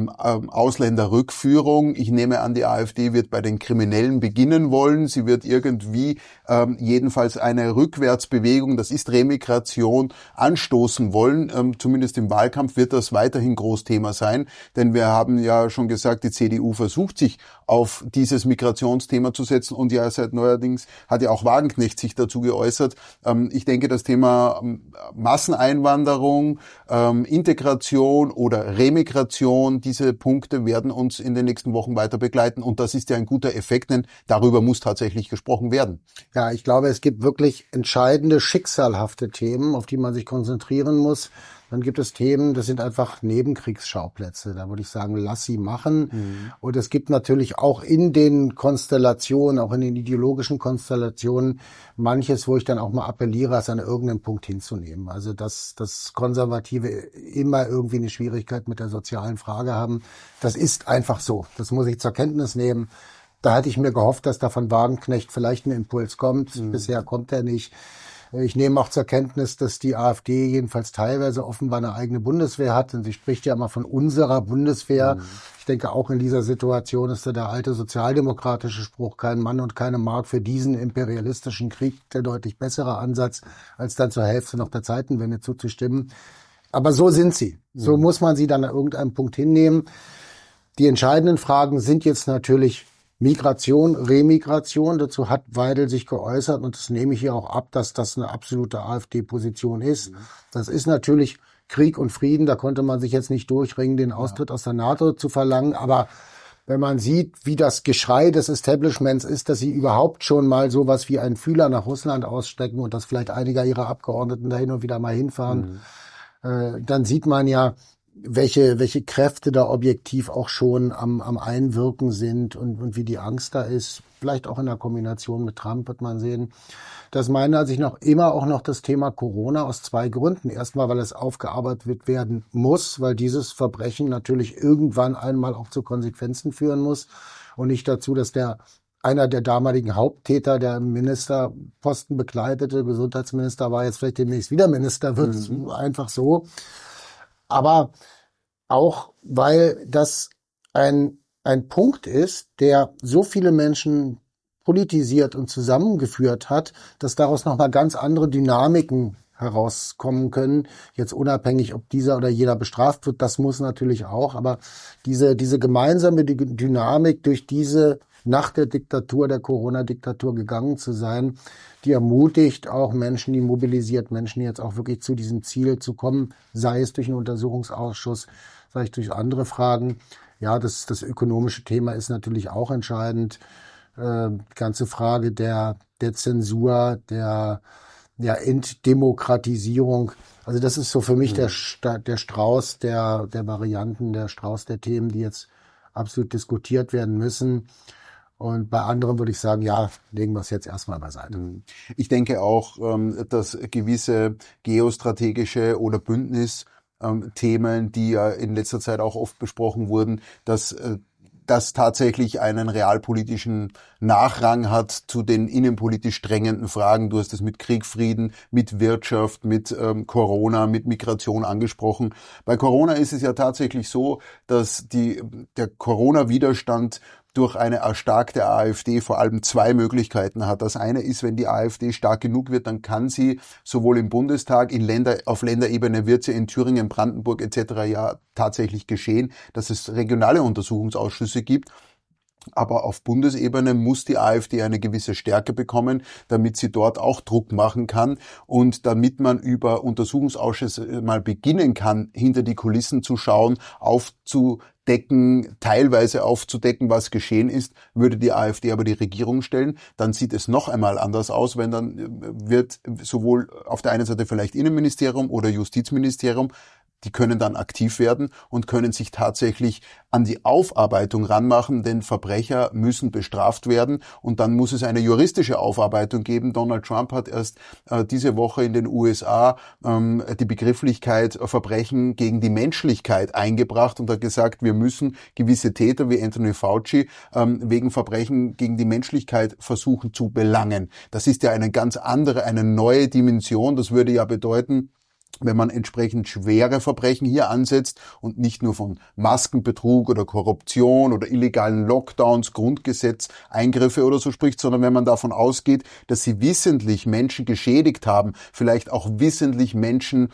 Ausländerrückführung. Ich nehme an, die AfD wird bei den Kriminellen beginnen wollen. Sie wird irgendwie jedenfalls eine Rückwärtsbewegung, das ist Remigration, anstoßen wollen. Zumindest im Wahlkampf wird das weiterhin Großthema sein, denn wir haben ja schon gesagt, die CDU versucht sich auf dieses Migrationsthema zu setzen und ja seit neuerdings hat ja auch Wagenknecht sich dazu geäußert. Ich denke, das Thema Masseneinwanderung, Integration oder Remigration, diese Punkte werden uns in den nächsten Wochen weiter begleiten. Und das ist ja ein guter Effekt, denn darüber muss tatsächlich gesprochen werden. Ja, ich glaube, es gibt wirklich entscheidende, schicksalhafte Themen, auf die man sich konzentrieren muss. Dann gibt es Themen, das sind einfach Nebenkriegsschauplätze. Da würde ich sagen, lass sie machen. Und es gibt natürlich auch in den Konstellationen, auch in den ideologischen Konstellationen, manches, wo ich dann auch mal appelliere, es an irgendeinem Punkt hinzunehmen. Also, dass Konservative immer irgendwie eine Schwierigkeit mit der sozialen Frage haben, das ist einfach so. Das muss ich zur Kenntnis nehmen. Da hatte ich mir gehofft, dass da von Wagenknecht vielleicht ein Impuls kommt. Bisher kommt er nicht. Ich nehme auch zur Kenntnis, dass die AfD jedenfalls teilweise offenbar eine eigene Bundeswehr hat. Und sie spricht ja immer von unserer Bundeswehr. Ich denke, auch in dieser Situation ist da der alte sozialdemokratische Spruch, kein Mann und keine Mark für diesen imperialistischen Krieg der deutlich bessere Ansatz, als dann zur Hälfte noch der Zeitenwende zuzustimmen. Aber so sind sie. So muss man sie dann an irgendeinem Punkt hinnehmen. Die entscheidenden Fragen sind jetzt natürlich Migration, Remigration, dazu hat Weidel sich geäußert und das nehme ich hier auch ab, dass das eine absolute AfD-Position ist. Das ist natürlich Krieg und Frieden, da konnte man sich jetzt nicht durchringen, den Austritt aus der NATO zu verlangen, aber wenn man sieht, wie das Geschrei des Establishments ist, dass sie überhaupt schon mal sowas wie einen Fühler nach Russland ausstrecken und dass vielleicht einige ihrer Abgeordneten dahin und wieder mal hinfahren, dann sieht man ja, welche Kräfte da objektiv auch schon am Einwirken sind und wie die Angst da ist. Vielleicht auch in der Kombination mit Trump wird man sehen. Das meiner Ansicht nach immer auch noch das Thema Corona aus zwei Gründen. Erstmal, weil es aufgearbeitet werden muss, weil dieses Verbrechen natürlich irgendwann einmal auch zu Konsequenzen führen muss und nicht dazu, dass einer der damaligen Haupttäter, der im Ministerposten bekleidete, Gesundheitsminister war, jetzt vielleicht demnächst wieder Minister wird. Einfach so. Aber auch, weil das ein Punkt ist, der so viele Menschen politisiert und zusammengeführt hat, dass daraus nochmal ganz andere Dynamiken herauskommen können. Jetzt unabhängig, ob dieser oder jener bestraft wird, das muss natürlich auch. Aber diese gemeinsame Dynamik durch diese nach der Diktatur, der Corona-Diktatur gegangen zu sein, die ermutigt auch Menschen, die mobilisiert Menschen jetzt auch wirklich zu diesem Ziel zu kommen, sei es durch einen Untersuchungsausschuss, sei es durch andere Fragen. Ja, das ökonomische Thema ist natürlich auch entscheidend. Die ganze Frage der Zensur, der Entdemokratisierung. Also das ist so für mich der Strauß der Varianten, der Strauß der Themen, die jetzt absolut diskutiert werden müssen. Und bei anderen würde ich sagen, ja, legen wir es jetzt erstmal beiseite. Ich denke auch, dass gewisse geostrategische oder Bündnisthemen, die ja in letzter Zeit auch oft besprochen wurden, dass das tatsächlich einen realpolitischen Nachrang hat zu den innenpolitisch drängenden Fragen. Du hast es mit Krieg, Frieden, mit Wirtschaft, mit Corona, mit Migration angesprochen. Bei Corona ist es ja tatsächlich so, dass der Corona-Widerstand durch eine erstarkte AfD vor allem zwei Möglichkeiten hat. Das eine ist, wenn die AfD stark genug wird, dann kann sie sowohl im Bundestag, auf Länderebene wird sie in Thüringen, Brandenburg etc. ja tatsächlich geschehen, dass es regionale Untersuchungsausschüsse gibt. Aber auf Bundesebene muss die AfD eine gewisse Stärke bekommen, damit sie dort auch Druck machen kann und damit man über Untersuchungsausschüsse mal beginnen kann, hinter die Kulissen zu schauen, teilweise aufzudecken, was geschehen ist, würde die AfD aber die Regierung stellen, dann sieht es noch einmal anders aus, wenn dann wird sowohl auf der einen Seite vielleicht Innenministerium oder Justizministerium, die können dann aktiv werden und können sich tatsächlich an die Aufarbeitung ranmachen, denn Verbrecher müssen bestraft werden und dann muss es eine juristische Aufarbeitung geben. Donald Trump hat erst diese Woche in den USA die Begrifflichkeit Verbrechen gegen die Menschlichkeit eingebracht und hat gesagt, wir müssen gewisse Täter wie Anthony Fauci wegen Verbrechen gegen die Menschlichkeit versuchen zu belangen. Das ist ja eine ganz andere, eine neue Dimension. Das würde ja bedeuten, wenn man entsprechend schwere Verbrechen hier ansetzt und nicht nur von Maskenbetrug oder Korruption oder illegalen Lockdowns, Grundgesetzeingriffe oder so spricht, sondern wenn man davon ausgeht, dass sie wissentlich Menschen geschädigt haben, vielleicht auch wissentlich Menschen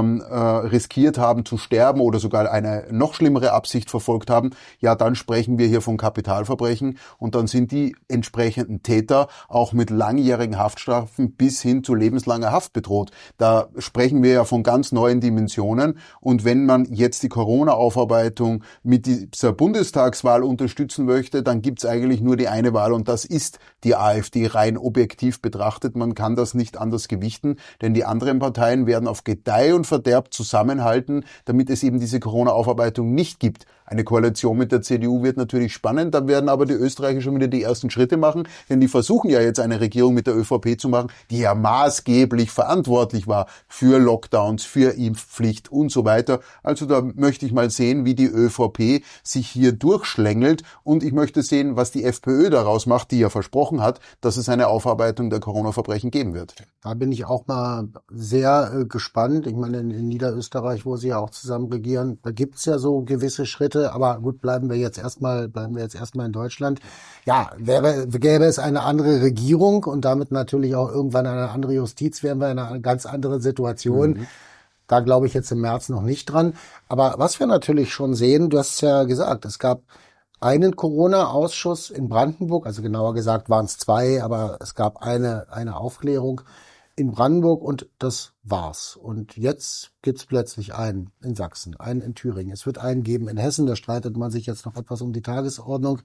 riskiert haben zu sterben oder sogar eine noch schlimmere Absicht verfolgt haben, ja, dann sprechen wir hier von Kapitalverbrechen und dann sind die entsprechenden Täter auch mit langjährigen Haftstrafen bis hin zu lebenslanger Haft bedroht. Da sprechen wir ja von ganz neuen Dimensionen. Und wenn man jetzt die Corona-Aufarbeitung mit dieser Bundestagswahl unterstützen möchte, dann gibt es eigentlich nur die eine Wahl und das ist die AfD rein objektiv betrachtet. Man kann das nicht anders gewichten, denn die anderen Parteien werden auf Gedeih und Verderb zusammenhalten, damit es eben diese Corona-Aufarbeitung nicht gibt. Eine Koalition mit der CDU wird natürlich spannend, da werden aber die Österreicher schon wieder die ersten Schritte machen, denn die versuchen ja jetzt eine Regierung mit der ÖVP zu machen, die ja maßgeblich verantwortlich war für Lockdowns, für Impfpflicht und so weiter. Also da möchte ich mal sehen, wie die ÖVP sich hier durchschlängelt und ich möchte sehen, was die FPÖ daraus macht, die ja versprochen hat, dass es eine Aufarbeitung der Corona-Verbrechen geben wird. Da bin ich auch mal sehr gespannt. Ich meine, in Niederösterreich, wo sie ja auch zusammen regieren, da gibt's ja so gewisse Schritte. Aber gut, bleiben wir jetzt erstmal in Deutschland. Ja, gäbe es eine andere Regierung und damit natürlich auch irgendwann eine andere Justiz, wären wir in einer ganz anderen Situation. Mhm. Da glaube ich jetzt im März noch nicht dran. Aber was wir natürlich schon sehen, du hast es ja gesagt, es gab einen Corona-Ausschuss in Brandenburg, also genauer gesagt waren es zwei, aber es gab eine Aufklärung in Brandenburg und das war's. Und jetzt gibt's plötzlich einen in Sachsen, einen in Thüringen. Es wird einen geben in Hessen, da streitet man sich jetzt noch etwas um die Tagesordnung.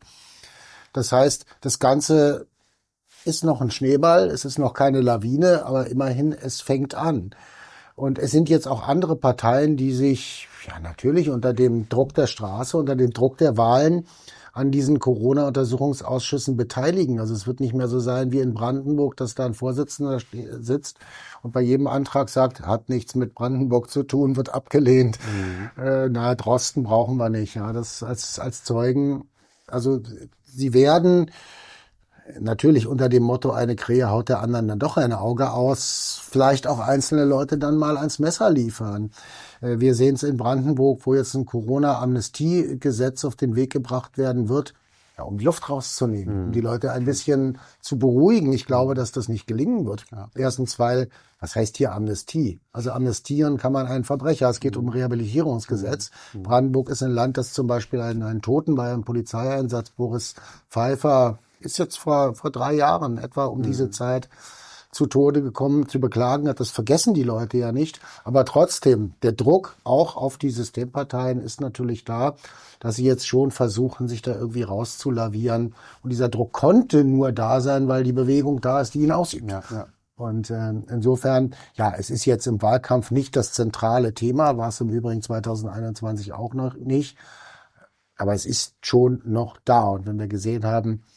Das heißt, das Ganze ist noch ein Schneeball, es ist noch keine Lawine, aber immerhin, es fängt an. Und es sind jetzt auch andere Parteien, die sich ja natürlich unter dem Druck der Straße, unter dem Druck der Wahlen an diesen Corona-Untersuchungsausschüssen beteiligen. Also es wird nicht mehr so sein wie in Brandenburg, dass da ein Vorsitzender sitzt und bei jedem Antrag sagt, hat nichts mit Brandenburg zu tun, wird abgelehnt. Mhm. Drosten brauchen wir nicht. Ja, das als Zeugen. Also sie werden natürlich unter dem Motto, eine Krähe haut der anderen dann doch ein Auge aus, vielleicht auch einzelne Leute dann mal ans Messer liefern. Wir sehen es in Brandenburg, wo jetzt ein Corona-Amnestie-Gesetz auf den Weg gebracht werden wird, ja, um die Luft rauszunehmen, um die Leute ein bisschen zu beruhigen. Ich glaube, dass das nicht gelingen wird. Ja. Erstens, weil, was heißt hier Amnestie? Also amnestieren kann man einen Verbrecher. Es geht um Rehabilitierungsgesetz. Brandenburg ist ein Land, das zum Beispiel einen Toten bei einem Polizeieinsatz, Boris Pfeiffer, ist jetzt vor 3 Jahren etwa um diese Zeit zu Tode gekommen, zu beklagen hat. Das vergessen die Leute ja nicht. Aber trotzdem, der Druck auch auf die Systemparteien ist natürlich da, dass sie jetzt schon versuchen, sich da irgendwie rauszulavieren. Und dieser Druck konnte nur da sein, weil die Bewegung da ist, die ihn ausübt. Ja, ja. Und insofern, ja, es ist jetzt im Wahlkampf nicht das zentrale Thema, war es im Übrigen 2021 auch noch nicht. Aber es ist schon noch da. Und wenn wir gesehen haben,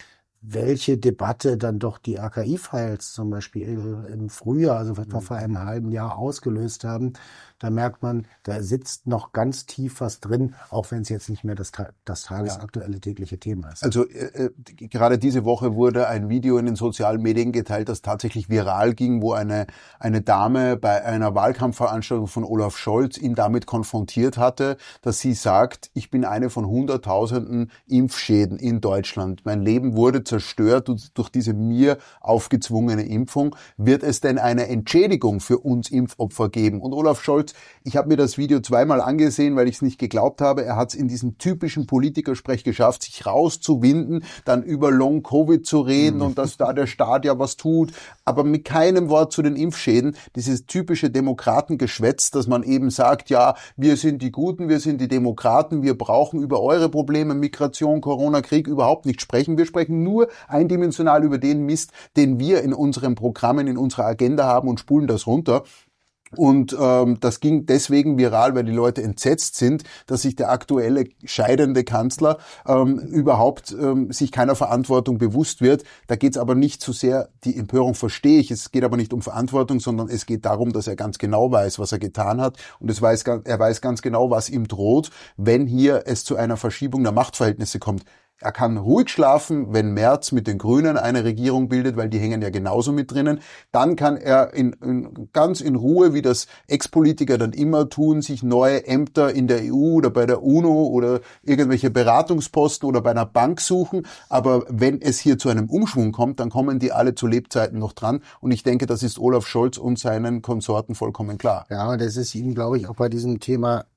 welche Debatte dann doch die RKI-Files zum Beispiel im Frühjahr, also etwa vor einem halben Jahr ausgelöst haben, da merkt man, da sitzt noch ganz tief was drin, auch wenn es jetzt nicht mehr das tagesaktuelle tägliche Thema ist. Also gerade diese Woche wurde ein Video in den sozialen Medien geteilt, das tatsächlich viral ging, wo eine Dame bei einer Wahlkampfveranstaltung von Olaf Scholz ihn damit konfrontiert hatte, dass sie sagt, ich bin eine von Hunderttausenden Impfschäden in Deutschland. Mein Leben wurde zerstört durch diese mir aufgezwungene Impfung. Wird es denn eine Entschädigung für uns Impfopfer geben? Und Olaf Scholz, ich habe mir das Video zweimal angesehen, weil ich es nicht geglaubt habe. Er hat es in diesem typischen Politikersprech geschafft, sich rauszuwinden, dann über Long-Covid zu reden und dass da der Staat ja was tut, aber mit keinem Wort zu den Impfschäden. Dieses typische Demokratengeschwätz, dass man eben sagt, ja, wir sind die Guten, wir sind die Demokraten, wir brauchen über eure Probleme, Migration, Corona, Krieg überhaupt nicht sprechen. Wir sprechen nur eindimensional über den Mist, den wir in unseren Programmen, in unserer Agenda haben und spulen das runter. Und das ging deswegen viral, weil die Leute entsetzt sind, dass sich der aktuelle scheidende Kanzler überhaupt sich keiner Verantwortung bewusst wird. Da geht es aber nicht so sehr, die Empörung verstehe ich, es geht aber nicht um Verantwortung, sondern es geht darum, dass er ganz genau weiß, was er getan hat. Und er weiß ganz genau, was ihm droht, wenn hier es zu einer Verschiebung der Machtverhältnisse kommt. Er kann ruhig schlafen, wenn Merz mit den Grünen eine Regierung bildet, weil die hängen ja genauso mit drinnen. Dann kann er ganz in Ruhe, wie das Ex-Politiker dann immer tun, sich neue Ämter in der EU oder bei der UNO oder irgendwelche Beratungsposten oder bei einer Bank suchen. Aber wenn es hier zu einem Umschwung kommt, dann kommen die alle zu Lebzeiten noch dran. Und ich denke, das ist Olaf Scholz und seinen Konsorten vollkommen klar. Ja, und das ist Ihnen, glaube ich, auch bei diesem Thema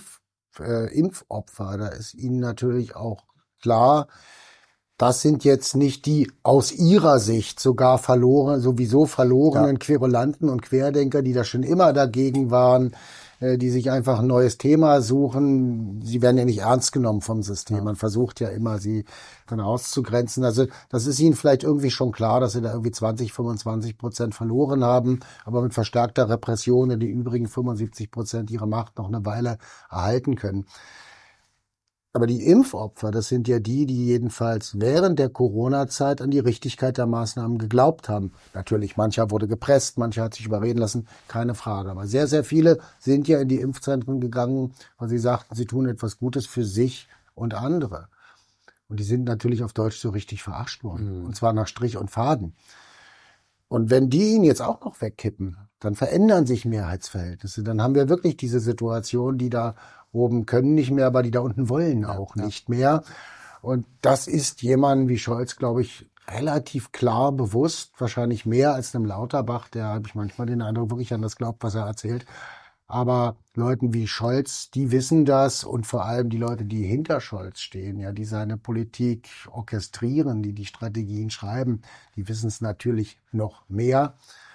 Impfopfer, da ist Ihnen natürlich auch klar, das sind jetzt nicht die aus ihrer Sicht sowieso verlorenen Querulanten und Querdenker, die da schon immer dagegen waren, die sich einfach ein neues Thema suchen. Sie werden ja nicht ernst genommen vom System. Man versucht ja immer, sie dann auszugrenzen. Also das ist ihnen vielleicht irgendwie schon klar, dass sie da irgendwie 20-25% verloren haben, aber mit verstärkter Repression in die übrigen 75% ihrer Macht noch eine Weile erhalten können. Aber die Impfopfer, das sind ja die jedenfalls während der Corona-Zeit an die Richtigkeit der Maßnahmen geglaubt haben. Natürlich, mancher wurde gepresst, mancher hat sich überreden lassen, keine Frage. Aber sehr, sehr viele sind ja in die Impfzentren gegangen, weil sie sagten, sie tun etwas Gutes für sich und andere. Und die sind natürlich auf Deutsch so richtig verarscht worden. Und zwar nach Strich und Faden. Und wenn die ihn jetzt auch noch wegkippen, dann verändern sich Mehrheitsverhältnisse. Dann haben wir wirklich diese Situation, die da oben können nicht mehr, aber die da unten wollen auch nicht mehr. Und das ist jemandem wie Scholz, glaube ich, relativ klar bewusst, wahrscheinlich mehr als einem Lauterbach, der, habe ich manchmal den Eindruck, wirklich an das glaubt, was er erzählt. Aber Leuten wie Scholz, die wissen das, und vor allem die Leute, die hinter Scholz stehen, ja, die seine Politik orchestrieren, die Strategien schreiben, die wissen es natürlich noch mehr.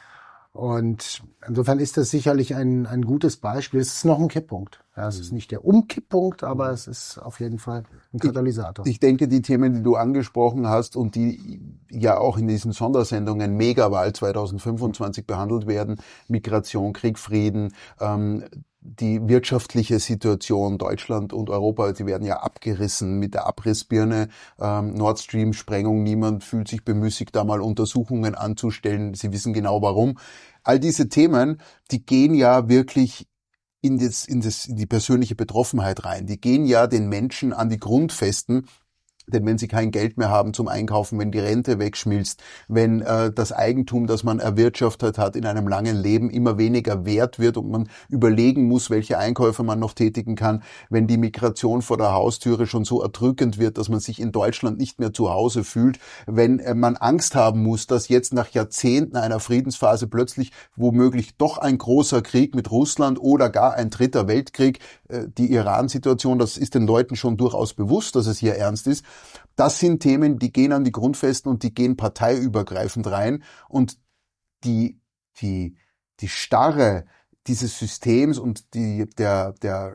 Und insofern ist das sicherlich ein gutes Beispiel. Es ist noch ein Kipppunkt. Ja, es ist nicht der Umkipppunkt, aber es ist auf jeden Fall ein Katalysator. Ich denke, die Themen, die du angesprochen hast und die ja auch in diesen Sondersendungen Megawahl 2025 behandelt werden, Migration, Krieg, Frieden, die wirtschaftliche Situation Deutschland und Europa, die werden ja abgerissen mit der Abrissbirne, Nord Stream Sprengung, niemand fühlt sich bemüßigt, da mal Untersuchungen anzustellen, sie wissen genau warum. All diese Themen, die gehen ja wirklich in die persönliche Betroffenheit rein. Die gehen ja den Menschen an die Grundfesten. Denn wenn sie kein Geld mehr haben zum Einkaufen, wenn die Rente wegschmilzt, wenn das Eigentum, das man erwirtschaftet hat in einem langen Leben, immer weniger wert wird und man überlegen muss, welche Einkäufe man noch tätigen kann, wenn die Migration vor der Haustüre schon so erdrückend wird, dass man sich in Deutschland nicht mehr zu Hause fühlt, wenn man Angst haben muss, dass jetzt nach Jahrzehnten einer Friedensphase plötzlich womöglich doch ein großer Krieg mit Russland oder gar ein dritter Weltkrieg, die Iran-Situation, das ist den Leuten schon durchaus bewusst, dass es hier ernst ist. Das sind Themen, die gehen an die Grundfesten und die gehen parteiübergreifend rein. Und die Starre dieses Systems und der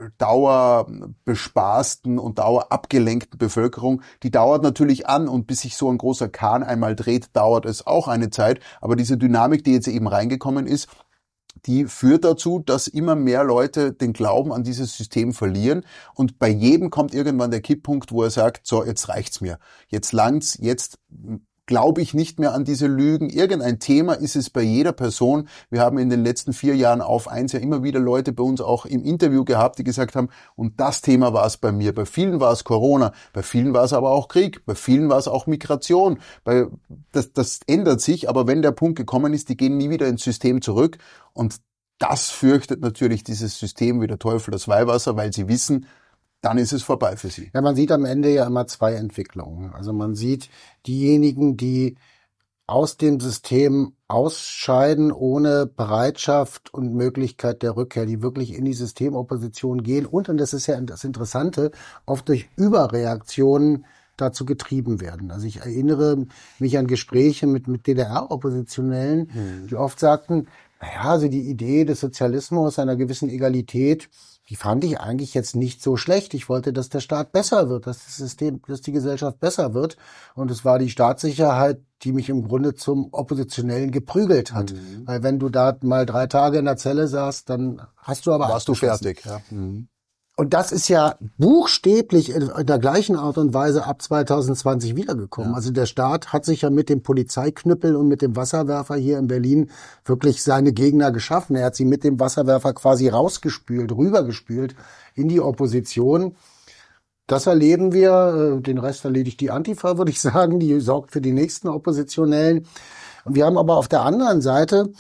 dauerbespaßten und dauerabgelenkten Bevölkerung, die dauert natürlich an, und bis sich so ein großer Kahn einmal dreht, dauert es auch eine Zeit. Aber diese Dynamik, die jetzt eben reingekommen ist, die führt dazu, dass immer mehr Leute den Glauben an dieses System verlieren, und bei jedem kommt irgendwann der Kipppunkt, wo er sagt, so, jetzt reicht's mir, jetzt langt's, jetzt glaube ich nicht mehr an diese Lügen. Irgendein Thema ist es bei jeder Person. Wir haben in den letzten 4 Jahren auf 1 ja immer wieder Leute bei uns auch im Interview gehabt, die gesagt haben, und das Thema war es bei mir. Bei vielen war es Corona, bei vielen war es aber auch Krieg, bei vielen war es auch Migration. Das ändert sich, aber wenn der Punkt gekommen ist, die gehen nie wieder ins System zurück. Und das fürchtet natürlich dieses System wie der Teufel das Weihwasser, weil sie wissen, dann ist es vorbei für sie. Ja, man sieht am Ende ja immer 2 Entwicklungen. Also man sieht diejenigen, die aus dem System ausscheiden ohne Bereitschaft und Möglichkeit der Rückkehr, die wirklich in die Systemopposition gehen und das ist ja das Interessante, oft durch Überreaktionen dazu getrieben werden. Also ich erinnere mich an Gespräche mit DDR-Oppositionellen, die oft sagten, naja, also die Idee des Sozialismus, einer gewissen Egalität, die fand ich eigentlich jetzt nicht so schlecht. Ich wollte, dass der Staat besser wird, dass das System, dass die Gesellschaft besser wird. Und es war die Staatssicherheit, die mich im Grunde zum Oppositionellen geprügelt hat. Weil wenn du da mal 3 Tage in der Zelle saßt, dann hast du aber... Warst du fertig, ja. Und das ist ja buchstäblich in der gleichen Art und Weise ab 2020 wiedergekommen. Ja. Also der Staat hat sich ja mit dem Polizeiknüppel und mit dem Wasserwerfer hier in Berlin wirklich seine Gegner geschaffen. Er hat sie mit dem Wasserwerfer quasi rausgespült, rübergespült in die Opposition. Das erleben wir. Den Rest erledigt die Antifa, würde ich sagen. Die sorgt für die nächsten Oppositionellen. Und wir haben aber auf der anderen Seite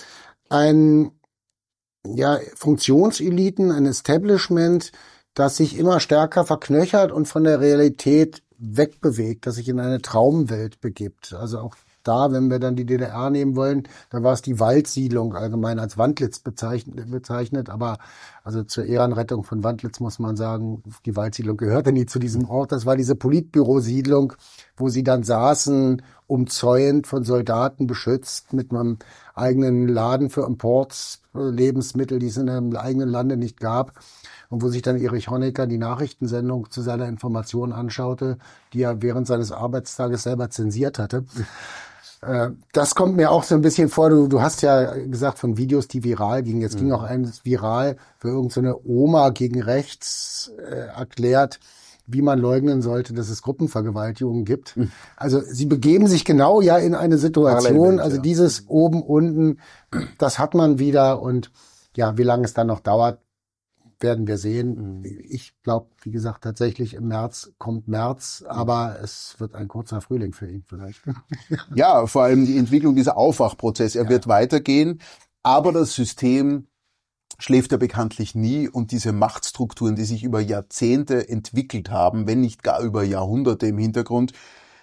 Funktionseliten, ein Establishment, das sich immer stärker verknöchert und von der Realität wegbewegt, das sich in eine Traumwelt begibt. Also auch da, wenn wir dann die DDR nehmen wollen, da war es die Waldsiedlung, allgemein als Wandlitz bezeichnet, aber also zur Ehrenrettung von Wandlitz muss man sagen, die Waldsiedlung gehörte nie zu diesem Ort, das war diese Politbürosiedlung, wo sie dann saßen, umzäunt von Soldaten beschützt, mit einem eigenen Laden für Importlebensmittel, die es in einem eigenen Lande nicht gab. Und wo sich dann Erich Honecker die Nachrichtensendung zu seiner Information anschaute, die er während seines Arbeitstages selber zensiert hatte. Das kommt mir auch so ein bisschen vor. Du hast ja gesagt von Videos, die viral gingen. Jetzt ging auch eines viral für irgendeine Oma gegen rechts erklärt, wie man leugnen sollte, dass es Gruppenvergewaltigungen gibt. Also sie begeben sich genau ja in eine Situation, also dieses oben, unten, das hat man wieder. Und ja, wie lange es dann noch dauert, werden wir sehen. Ich glaube, wie gesagt, tatsächlich im März kommt März, aber es wird ein kurzer Frühling für ihn vielleicht. Ja, vor allem die Entwicklung dieser Aufwachprozess. Er wird weitergehen, aber das System schläft ja bekanntlich nie und diese Machtstrukturen, die sich über Jahrzehnte entwickelt haben, wenn nicht gar über Jahrhunderte im Hintergrund,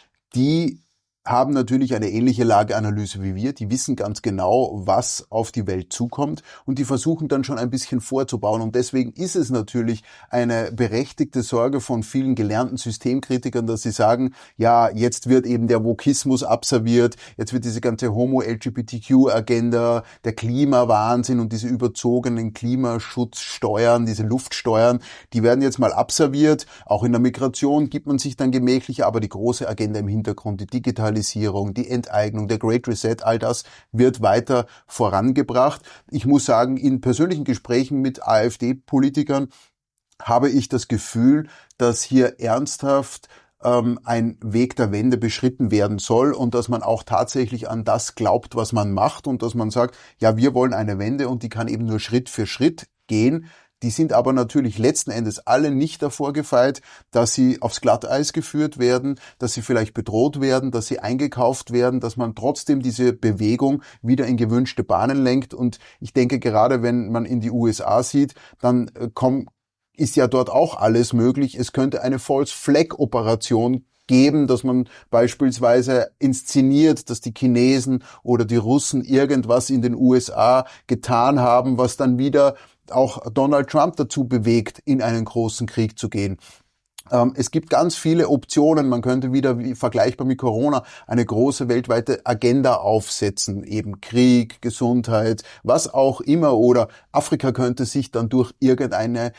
die haben natürlich eine ähnliche Lageanalyse wie wir. Die wissen ganz genau, was auf die Welt zukommt und die versuchen dann schon ein bisschen vorzubauen. Und deswegen ist es natürlich eine berechtigte Sorge von vielen gelernten Systemkritikern, dass sie sagen, ja, jetzt wird eben der Wokismus abserviert, jetzt wird diese ganze Homo-LGBTQ-Agenda, der Klimawahnsinn und diese überzogenen Klimaschutzsteuern, diese Luftsteuern, die werden jetzt mal abserviert. Auch in der Migration gibt man sich dann gemächlicher, aber die große Agenda im Hintergrund, die Digitalisierung, die Enteignung, der Great Reset, all das wird weiter vorangebracht. Ich muss sagen, in persönlichen Gesprächen mit AfD-Politikern habe ich das Gefühl, dass hier ernsthaft ein Weg der Wende beschritten werden soll und dass man auch tatsächlich an das glaubt, was man macht und dass man sagt, ja, wir wollen eine Wende und die kann eben nur Schritt für Schritt gehen. Die sind aber natürlich letzten Endes alle nicht davor gefeit, dass sie aufs Glatteis geführt werden, dass sie vielleicht bedroht werden, dass sie eingekauft werden, dass man trotzdem diese Bewegung wieder in gewünschte Bahnen lenkt. Und ich denke, gerade wenn man in die USA sieht, dann ist ja dort auch alles möglich. Es könnte eine False-Flag-Operation geben, dass man beispielsweise inszeniert, dass die Chinesen oder die Russen irgendwas in den USA getan haben, was dann wieder auch Donald Trump dazu bewegt, in einen großen Krieg zu gehen. Es gibt ganz viele Optionen. Man könnte wieder, wie vergleichbar mit Corona, eine große weltweite Agenda aufsetzen. Eben Krieg, Gesundheit, was auch immer. Oder Afrika könnte sich dann durch irgendein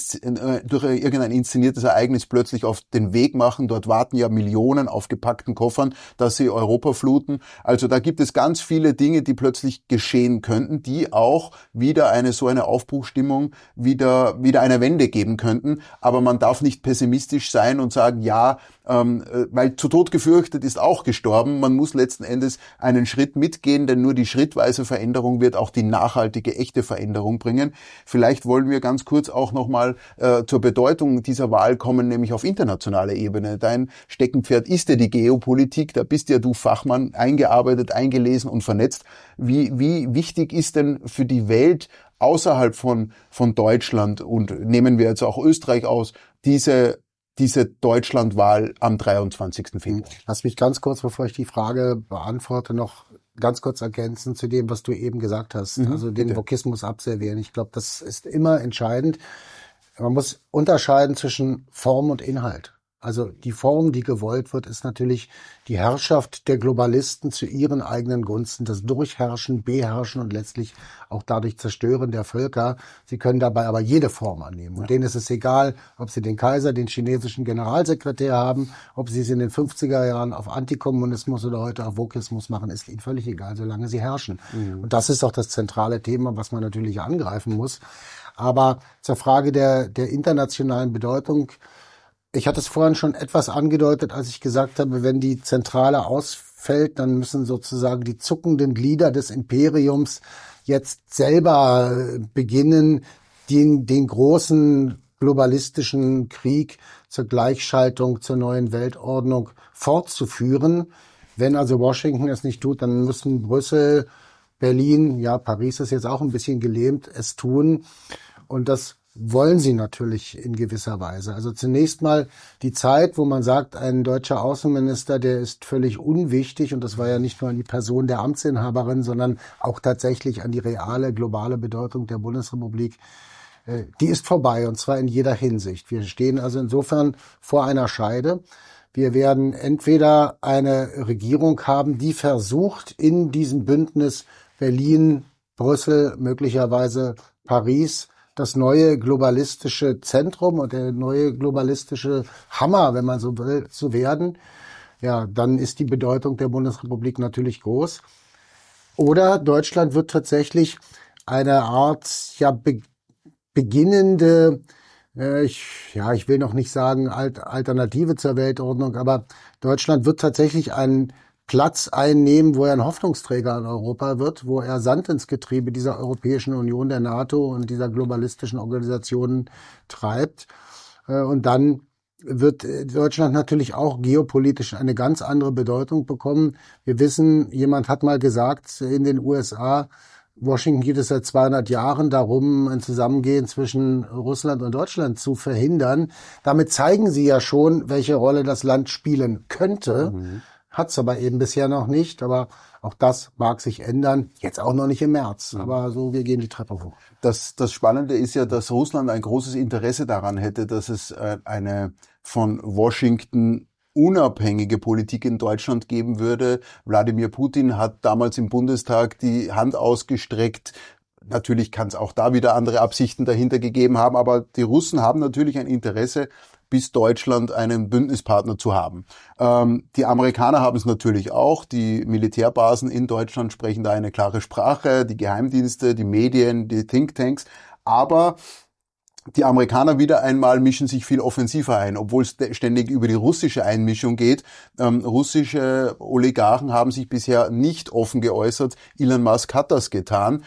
inszeniertes Ereignis plötzlich auf den Weg machen. Dort warten ja Millionen auf gepackten Koffern, dass sie Europa fluten. Also da gibt es ganz viele Dinge, die plötzlich geschehen könnten, die auch wieder so eine Aufbruchstimmung, wieder eine Wende geben könnten. Aber man darf nicht pessimistisch realistisch sein und sagen, ja, weil zu Tod gefürchtet ist auch gestorben. Man muss letzten Endes einen Schritt mitgehen, denn nur die schrittweise Veränderung wird auch die nachhaltige, echte Veränderung bringen. Vielleicht wollen wir ganz kurz auch nochmal zur Bedeutung dieser Wahl kommen, nämlich auf internationaler Ebene. Dein Steckenpferd ist ja die Geopolitik, da bist ja du Fachmann, eingearbeitet, eingelesen und vernetzt. Wie wichtig ist denn für die Welt außerhalb von Deutschland, und nehmen wir jetzt auch Österreich aus, diese Deutschlandwahl am 23. Februar? Lass mich ganz kurz, bevor ich die Frage beantworte, noch ganz kurz ergänzen zu dem, was du eben gesagt hast. Also den Wokismus abservieren. Ich glaube, das ist immer entscheidend. Man muss unterscheiden zwischen Form und Inhalt. Also die Form, die gewollt wird, ist natürlich die Herrschaft der Globalisten zu ihren eigenen Gunsten, das Durchherrschen, Beherrschen und letztlich auch dadurch Zerstören der Völker. Sie können dabei aber jede Form annehmen. Und denen ist es egal, ob sie den Kaiser, den chinesischen Generalsekretär haben, ob sie es in den 50er Jahren auf Antikommunismus oder heute auf Wokismus machen, ist ihnen völlig egal, solange sie herrschen. Und das ist auch das zentrale Thema, was man natürlich angreifen muss. Aber zur Frage der internationalen Bedeutung: Ich hatte es vorhin schon etwas angedeutet, als ich gesagt habe, wenn die Zentrale ausfällt, dann müssen sozusagen die zuckenden Glieder des Imperiums jetzt selber beginnen, den großen globalistischen Krieg zur Gleichschaltung, zur neuen Weltordnung fortzuführen. Wenn also Washington es nicht tut, dann müssen Brüssel, Berlin, ja, Paris ist jetzt auch ein bisschen gelähmt, es tun. Und das wollen sie natürlich in gewisser Weise. Also zunächst mal die Zeit, wo man sagt, ein deutscher Außenminister, der ist völlig unwichtig, und das war ja nicht nur an die Person der Amtsinhaberin, sondern auch tatsächlich an die reale, globale Bedeutung der Bundesrepublik, die ist vorbei, und zwar in jeder Hinsicht. Wir stehen also insofern vor einer Scheide. Wir werden entweder eine Regierung haben, die versucht, in diesem Bündnis Berlin, Brüssel, möglicherweise Paris, das neue globalistische Zentrum und der neue globalistische Hammer, wenn man so will, zu werden. Ja, dann ist die Bedeutung der Bundesrepublik natürlich groß. Oder Deutschland wird tatsächlich eine Art, ja, beginnende, ich will noch nicht sagen Alternative zur Weltordnung, aber Deutschland wird tatsächlich einen Platz einnehmen, wo er ein Hoffnungsträger in Europa wird, wo er Sand ins Getriebe dieser Europäischen Union, der NATO und dieser globalistischen Organisationen treibt. Und dann wird Deutschland natürlich auch geopolitisch eine ganz andere Bedeutung bekommen. Wir wissen, jemand hat mal gesagt, in den USA, Washington geht es seit 200 Jahren darum, ein Zusammengehen zwischen Russland und Deutschland zu verhindern. Damit zeigen sie ja schon, welche Rolle das Land spielen könnte. Hat es aber eben bisher noch nicht, aber auch das mag sich ändern. Jetzt auch noch nicht im März, aber so, wir gehen die Treppe hoch. Das Spannende ist ja, dass Russland ein großes Interesse daran hätte, dass es eine von Washington unabhängige Politik in Deutschland geben würde. Wladimir Putin hat damals im Bundestag die Hand ausgestreckt. Natürlich kann es auch da wieder andere Absichten dahinter gegeben haben, aber die Russen haben natürlich ein Interesse, bis Deutschland einen Bündnispartner zu haben. Die Amerikaner haben es natürlich auch. Die Militärbasen in Deutschland sprechen da eine klare Sprache, die Geheimdienste, die Medien, die Thinktanks. Aber die Amerikaner wieder einmal mischen sich viel offensiver ein, obwohl es ständig über die russische Einmischung geht. Russische Oligarchen haben sich bisher nicht offen geäußert. Elon Musk hat das getan.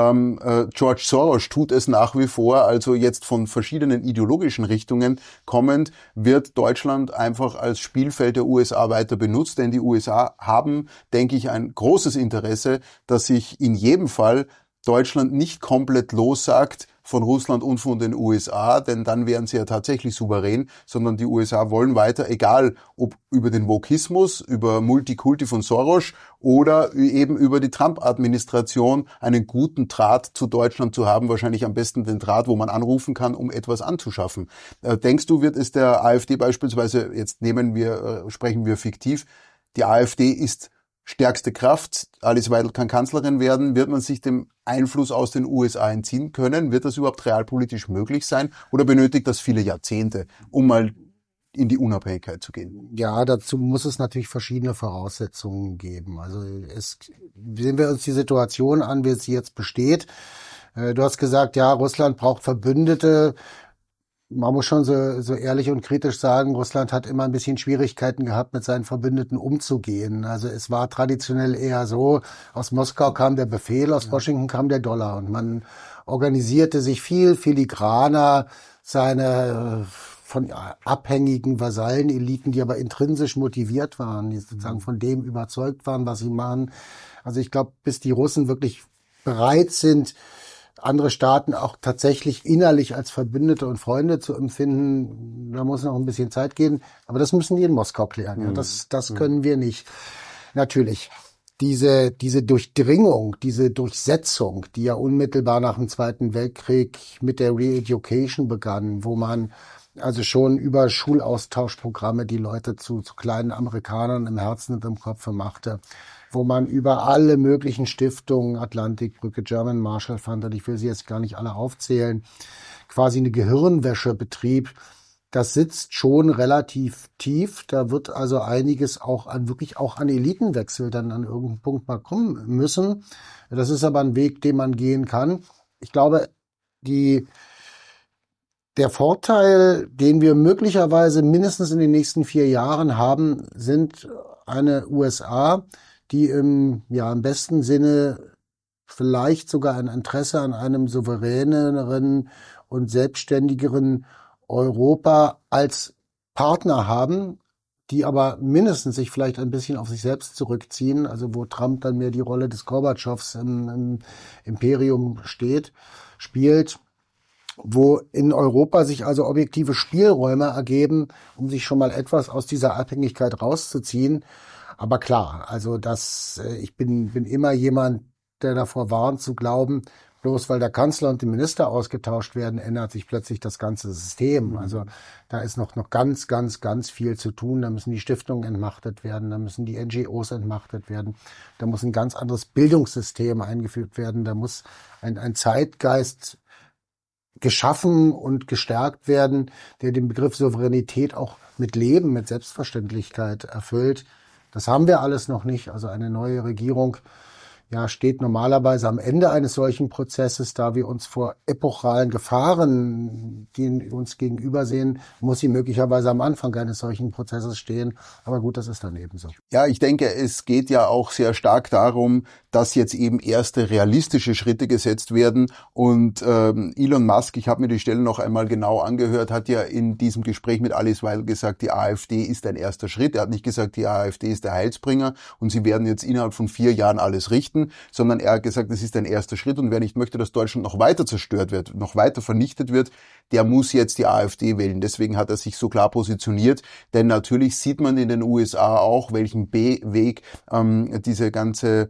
George Soros tut es nach wie vor. Also jetzt von verschiedenen ideologischen Richtungen kommend wird Deutschland einfach als Spielfeld der USA weiter benutzt. Denn die USA haben, denke ich, ein großes Interesse, dass sich in jedem Fall Deutschland nicht komplett lossagt von Russland und von den USA, denn dann wären sie ja tatsächlich souverän, sondern die USA wollen weiter, egal ob über den Wokismus, über Multikulti von Soros oder eben über die Trump-Administration, einen guten Draht zu Deutschland zu haben, wahrscheinlich am besten den Draht, wo man anrufen kann, um etwas anzuschaffen. Denkst du, wird es der AfD beispielsweise, jetzt sprechen wir fiktiv, die AfD ist stärkste Kraft, Alice Weidel kann Kanzlerin werden, wird man sich dem Einfluss aus den USA entziehen können? Wird das überhaupt realpolitisch möglich sein oder benötigt das viele Jahrzehnte, um mal in die Unabhängigkeit zu gehen? Ja, dazu muss es natürlich verschiedene Voraussetzungen geben. Also sehen wir uns die Situation an, wie sie jetzt besteht. Du hast gesagt, ja, Russland braucht Verbündete. man muss schon so ehrlich und kritisch sagen, Russland hat immer ein bisschen Schwierigkeiten gehabt, mit seinen Verbündeten umzugehen. Also es war traditionell eher so, aus Moskau kam der Befehl, aus Washington kam der Dollar. Und man organisierte sich viel filigraner seine von abhängigen Vasalleneliten, die aber intrinsisch motiviert waren, die sozusagen von dem überzeugt waren, was sie machen. Also ich glaube, bis die Russen wirklich bereit sind, andere Staaten auch tatsächlich innerlich als Verbündete und Freunde zu empfinden, da muss noch ein bisschen Zeit gehen. Aber das müssen die in Moskau klären. Ja, das können wir nicht. Natürlich, diese Durchdringung, diese Durchsetzung, die ja unmittelbar nach dem Zweiten Weltkrieg mit der Re-Education begann, wo man also schon über Schulaustauschprogramme die Leute zu kleinen Amerikanern im Herzen und im Kopf machte, wo man über alle möglichen Stiftungen, Atlantikbrücke, German Marshall Fund, und ich will sie jetzt gar nicht alle aufzählen, quasi eine Gehirnwäsche betrieb. Das sitzt schon relativ tief. Da wird also einiges wirklich auch an Elitenwechsel dann an irgendeinem Punkt mal kommen müssen. Das ist aber ein Weg, den man gehen kann. Ich glaube, der Vorteil, den wir möglicherweise mindestens in den nächsten 4 Jahren haben, sind eine USA, die im besten Sinne vielleicht sogar ein Interesse an einem souveräneren und selbstständigeren Europa als Partner haben, die aber mindestens sich vielleicht ein bisschen auf sich selbst zurückziehen, also wo Trump dann mehr die Rolle des Gorbatschows im Imperium spielt, wo in Europa sich also objektive Spielräume ergeben, um sich schon mal etwas aus dieser Abhängigkeit rauszuziehen. Aber klar, also ich bin immer jemand, der davor warnt zu glauben, bloß weil der Kanzler und die Minister ausgetauscht werden, ändert sich plötzlich das ganze System. Also da ist noch ganz, ganz, ganz viel zu tun. Da müssen die Stiftungen entmachtet werden, da müssen die NGOs entmachtet werden, da muss ein ganz anderes Bildungssystem eingeführt werden, da muss ein Zeitgeist geschaffen und gestärkt werden, der den Begriff Souveränität auch mit Leben, mit Selbstverständlichkeit erfüllt. Das haben wir alles noch nicht. Also eine neue Regierung steht normalerweise am Ende eines solchen Prozesses, da wir uns vor epochalen Gefahren, die uns gegenüber sehen, muss sie möglicherweise am Anfang eines solchen Prozesses stehen. Aber gut, das ist dann eben so. Ja, ich denke, es geht ja auch sehr stark darum, dass jetzt eben erste realistische Schritte gesetzt werden. Und Elon Musk, ich habe mir die Stelle noch einmal genau angehört, hat ja in diesem Gespräch mit Alice Weidel gesagt, die AfD ist ein erster Schritt. Er hat nicht gesagt, die AfD ist der Heilsbringer und sie werden jetzt innerhalb von 4 Jahren alles richten, sondern er hat gesagt, es ist ein erster Schritt und wer nicht möchte, dass Deutschland noch weiter zerstört wird, noch weiter vernichtet wird, der muss jetzt die AfD wählen. Deswegen hat er sich so klar positioniert, denn natürlich sieht man in den USA auch, welchen Weg diese ganze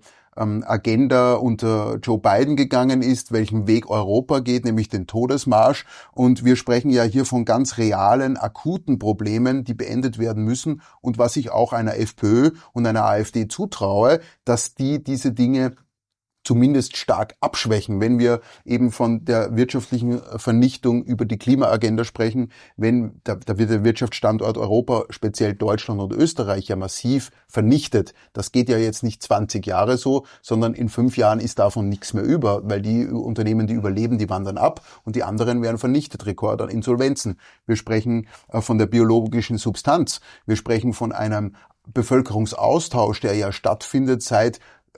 Agenda unter Joe Biden gegangen ist, welchen Weg Europa geht, nämlich den Todesmarsch. Und wir sprechen ja hier von ganz realen, akuten Problemen, die beendet werden müssen. Und was ich auch einer FPÖ und einer AfD zutraue, dass die diese Dinge zumindest stark abschwächen, wenn wir eben von der wirtschaftlichen Vernichtung über die Klimaagenda sprechen, da wird der Wirtschaftsstandort Europa, speziell Deutschland und Österreich, ja massiv vernichtet. Das geht ja jetzt nicht 20 Jahre so, sondern in 5 Jahren ist davon nichts mehr über, weil die Unternehmen, die überleben, die wandern ab und die anderen werden vernichtet, Rekord an Insolvenzen. Wir sprechen von der biologischen Substanz. Wir sprechen von einem Bevölkerungsaustausch, der ja stattfindet seit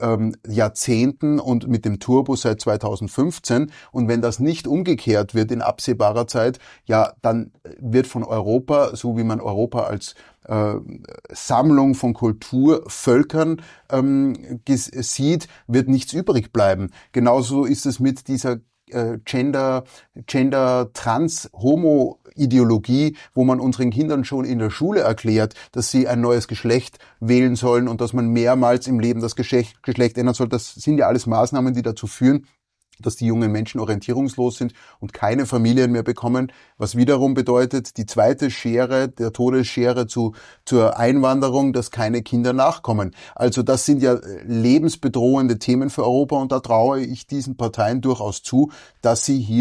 Jahrzehnten und mit dem Turbo seit 2015. Und wenn das nicht umgekehrt wird in absehbarer Zeit, ja, dann wird von Europa, so wie man Europa als Sammlung von Kulturvölkern sieht, wird nichts übrig bleiben. Genauso ist es mit dieser Trans-Homo-Ideologie, wo man unseren Kindern schon in der Schule erklärt, dass sie ein neues Geschlecht wählen sollen und dass man mehrmals im Leben das Geschlecht ändern soll. Das sind ja alles Maßnahmen, die dazu führen, dass die jungen Menschen orientierungslos sind und keine Familien mehr bekommen, was wiederum bedeutet, die zweite Schere, der Todesschere zur Einwanderung, dass keine Kinder nachkommen. Also das sind ja lebensbedrohende Themen für Europa und da traue ich diesen Parteien durchaus zu, dass sie hier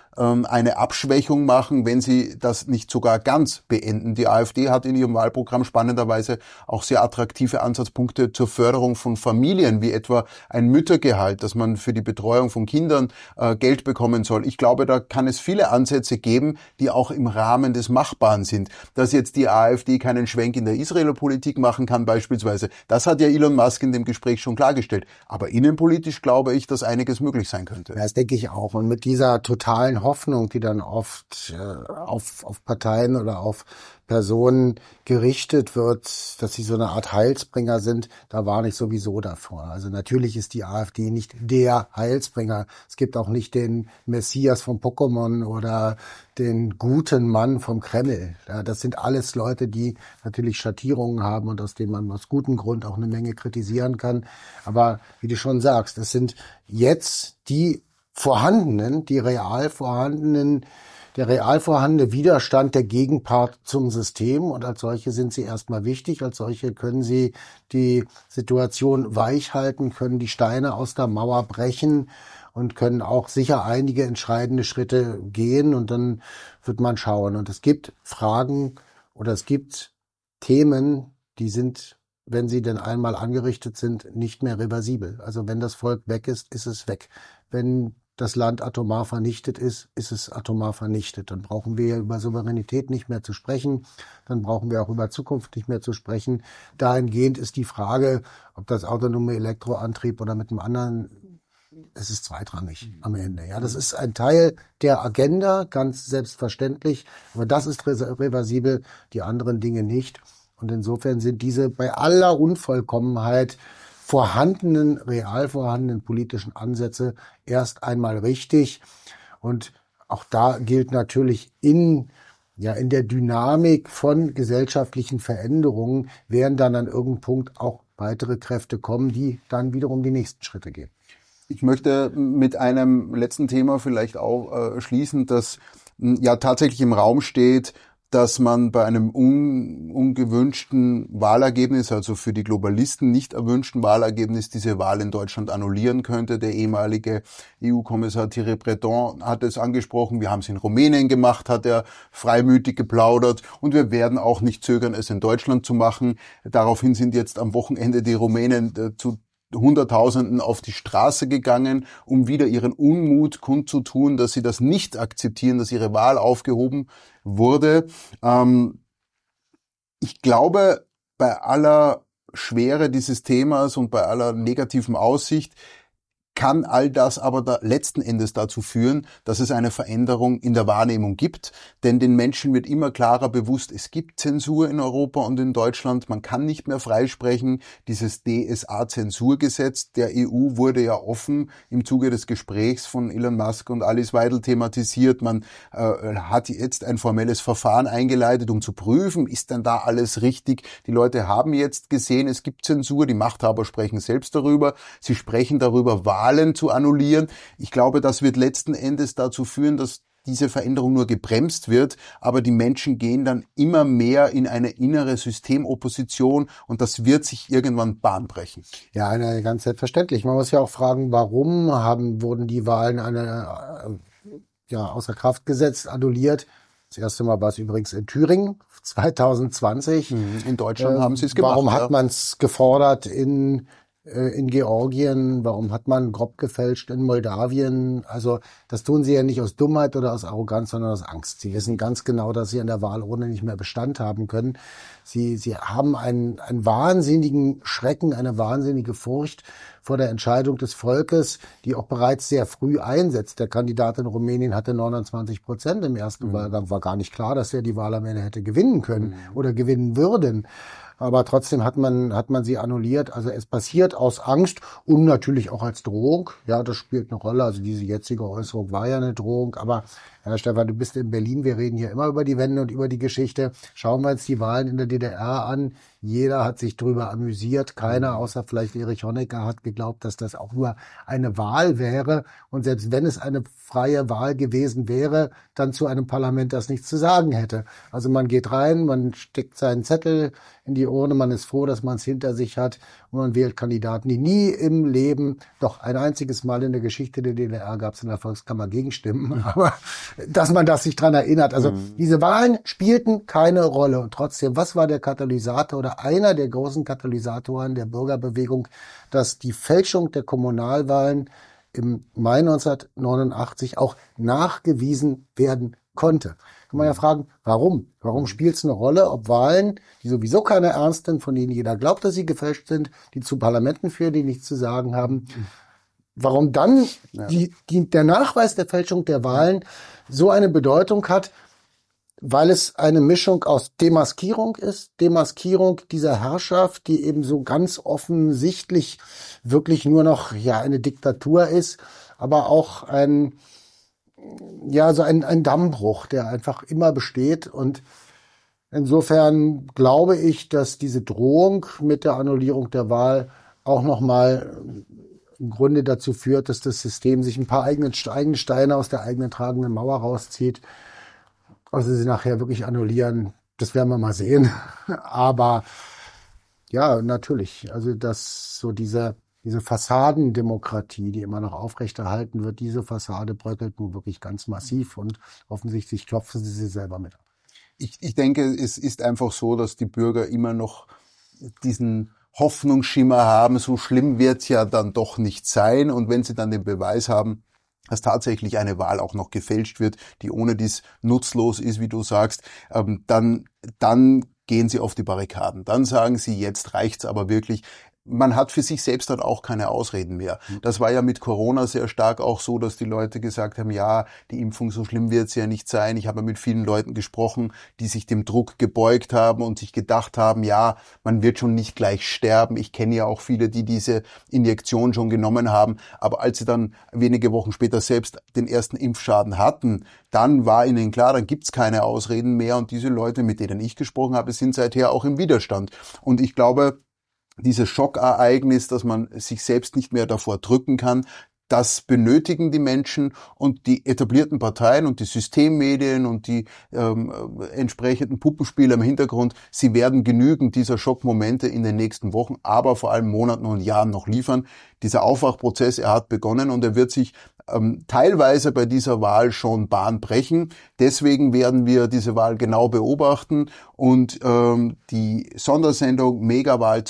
eine Abschwächung machen, wenn sie das nicht sogar ganz beenden. Die AfD hat in ihrem Wahlprogramm spannenderweise auch sehr attraktive Ansatzpunkte zur Förderung von Familien, wie etwa ein Müttergehalt, dass man für die Betreuung von Kindern Geld bekommen soll. Ich glaube, da kann es viele Ansätze geben, die auch im Rahmen des Machbaren sind. Dass jetzt die AfD keinen Schwenk in der Israeler Politik machen kann beispielsweise, das hat ja Elon Musk in dem Gespräch schon klargestellt. Aber innenpolitisch glaube ich, dass einiges möglich sein könnte. Ja, das denke ich auch. Und mit dieser totalen Hoffnung, die dann oft auf Parteien oder auf Personen gerichtet wird, dass sie so eine Art Heilsbringer sind, da warne ich sowieso davor. Also natürlich ist die AfD nicht der Heilsbringer. Es gibt auch nicht den Messias vom Pokémon oder den guten Mann vom Kreml. Ja, das sind alles Leute, die natürlich Schattierungen haben und aus denen man aus gutem Grund auch eine Menge kritisieren kann. Aber wie du schon sagst, es sind jetzt die vorhandenen, der real vorhandene Widerstand, der Gegenpart zum System, und als solche sind sie erstmal wichtig, als solche können sie die Situation weich halten, können die Steine aus der Mauer brechen und können auch sicher einige entscheidende Schritte gehen, und dann wird man schauen. Und es gibt Fragen oder es gibt Themen, die sind, wenn sie denn einmal angerichtet sind, nicht mehr reversibel. Also wenn das Volk weg ist, ist es weg. Wenn das Land atomar vernichtet ist, ist es atomar vernichtet. Dann brauchen wir über Souveränität nicht mehr zu sprechen. Dann brauchen wir auch über Zukunft nicht mehr zu sprechen. Dahingehend ist die Frage, ob das autonome Elektroantrieb oder mit einem anderen, es ist zweitrangig am Ende. Ja, das ist ein Teil der Agenda, ganz selbstverständlich. Aber das ist reversibel, die anderen Dinge nicht. Und insofern sind diese bei aller Unvollkommenheit real vorhandenen politischen Ansätze erst einmal richtig. Und auch da gilt natürlich in der Dynamik von gesellschaftlichen Veränderungen werden dann an irgendeinem Punkt auch weitere Kräfte kommen, die dann wiederum die nächsten Schritte gehen. Ich möchte mit einem letzten Thema vielleicht auch schließen, das ja tatsächlich im Raum steht, dass man bei einem ungewünschten Wahlergebnis, also für die Globalisten nicht erwünschten Wahlergebnis, diese Wahl in Deutschland annullieren könnte. Der ehemalige EU-Kommissar Thierry Breton hat es angesprochen. Wir haben es in Rumänien gemacht, hat er freimütig geplaudert. Und wir werden auch nicht zögern, es in Deutschland zu machen. Daraufhin sind jetzt am Wochenende die Rumänen zu Hunderttausenden auf die Straße gegangen, um wieder ihren Unmut kundzutun, dass sie das nicht akzeptieren, dass ihre Wahl aufgehoben wurde. Ich glaube, bei aller Schwere dieses Themas und bei aller negativen Aussicht kann all das aber letzten Endes dazu führen, dass es eine Veränderung in der Wahrnehmung gibt. Denn den Menschen wird immer klarer bewusst, es gibt Zensur in Europa und in Deutschland. Man kann nicht mehr freisprechen. Dieses DSA-Zensurgesetz der EU wurde ja offen im Zuge des Gesprächs von Elon Musk und Alice Weidel thematisiert. Man hat jetzt ein formelles Verfahren eingeleitet, um zu prüfen, ist denn da alles richtig? Die Leute haben jetzt gesehen, es gibt Zensur. Die Machthaber sprechen selbst darüber. Sie sprechen darüber, Wahlen zu annullieren. Ich glaube, das wird letzten Endes dazu führen, dass diese Veränderung nur gebremst wird, aber die Menschen gehen dann immer mehr in eine innere Systemopposition und das wird sich irgendwann Bahn brechen. Ja, ganz selbstverständlich. Man muss ja auch fragen, warum wurden die Wahlen außer Kraft gesetzt, annulliert. Das erste Mal war es übrigens in Thüringen 2020. In Deutschland haben sie es gemacht. Warum hat man es gefordert in Georgien, warum hat man grob gefälscht in Moldawien? Also das tun sie ja nicht aus Dummheit oder aus Arroganz, sondern aus Angst. Sie wissen ganz genau, dass sie an der Wahlurne nicht mehr Bestand haben können. Sie haben einen wahnsinnigen Schrecken, eine wahnsinnige Furcht vor der Entscheidung des Volkes, die auch bereits sehr früh einsetzt. Der Kandidat in Rumänien hatte 29% im ersten Wahlgang. War gar nicht klar, dass er die Wahl am Ende hätte gewinnen können oder gewinnen würden. Aber trotzdem hat man sie annulliert. Also es passiert aus Angst und natürlich auch als Drohung. Ja, das spielt eine Rolle. Also diese jetzige Äußerung war ja eine Drohung. Aber ja, Stefan, du bist in Berlin. Wir reden hier immer über die Wende und über die Geschichte. Schauen wir uns die Wahlen in der DDR an. Jeder hat sich drüber amüsiert. Keiner, außer vielleicht Erich Honecker, hat geglaubt, dass das auch nur eine Wahl wäre. Und selbst wenn es eine freie Wahl gewesen wäre, dann zu einem Parlament, das nichts zu sagen hätte. Also man geht rein, man steckt seinen Zettel in die Urne, man ist froh, dass man es hinter sich hat und man wählt Kandidaten, die nie im Leben, doch ein einziges Mal in der Geschichte der DDR gab es in der Volkskammer Gegenstimmen, aber dass man das sich dran erinnert. Also diese Wahlen spielten keine Rolle und trotzdem, was war der Katalysator oder einer der großen Katalysatoren der Bürgerbewegung, dass die Fälschung der Kommunalwahlen im Mai 1989 auch nachgewiesen werden konnte. Kann man ja fragen, warum? Warum spielt es eine Rolle, ob Wahlen, die sowieso keiner ernst sind, von denen jeder glaubt, dass sie gefälscht sind, die zu Parlamenten führen, die nichts zu sagen haben, warum dann der Nachweis der Fälschung der Wahlen so eine Bedeutung hat, weil es eine Mischung aus Demaskierung ist, Demaskierung dieser Herrschaft, die eben so ganz offensichtlich wirklich nur noch eine Diktatur ist, aber auch ein Dammbruch, der einfach immer besteht. Und insofern glaube ich, dass diese Drohung mit der Annullierung der Wahl auch nochmal im Grunde dazu führt, dass das System sich ein paar eigene Steine aus der eigenen tragenden Mauer rauszieht. Also sie nachher wirklich annullieren, das werden wir mal sehen. Aber ja, natürlich, also dass so diese Fassadendemokratie, die immer noch aufrechterhalten wird, diese Fassade bröckelt nun wirklich ganz massiv und offensichtlich klopfen sie selber mit ab. Ich denke, es ist einfach so, dass die Bürger immer noch diesen Hoffnungsschimmer haben, so schlimm wird's ja dann doch nicht sein. Und wenn sie dann den Beweis haben, dass tatsächlich eine Wahl auch noch gefälscht wird, die ohne dies nutzlos ist, wie du sagst, dann gehen sie auf die Barrikaden. Dann sagen sie, jetzt reicht's aber wirklich. Man hat für sich selbst dann auch keine Ausreden mehr. Das war ja mit Corona sehr stark auch so, dass die Leute gesagt haben, ja, die Impfung, so schlimm wird's ja nicht sein. Ich habe mit vielen Leuten gesprochen, die sich dem Druck gebeugt haben und sich gedacht haben, ja, man wird schon nicht gleich sterben. Ich kenne ja auch viele, die diese Injektion schon genommen haben. Aber als sie dann wenige Wochen später selbst den ersten Impfschaden hatten, dann war ihnen klar, dann gibt's keine Ausreden mehr. Und diese Leute, mit denen ich gesprochen habe, sind seither auch im Widerstand. Und ich glaube, dieses Schockereignis, dass man sich selbst nicht mehr davor drücken kann, das benötigen die Menschen und die etablierten Parteien und die Systemmedien und die entsprechenden Puppenspieler im Hintergrund, sie werden genügend dieser Schockmomente in den nächsten Wochen, aber vor allem Monaten und Jahren noch liefern. Dieser Aufwachprozess, er hat begonnen und er wird sich teilweise bei dieser Wahl schon Bahn brechen. Deswegen werden wir diese Wahl genau beobachten und die Sondersendung Megawahl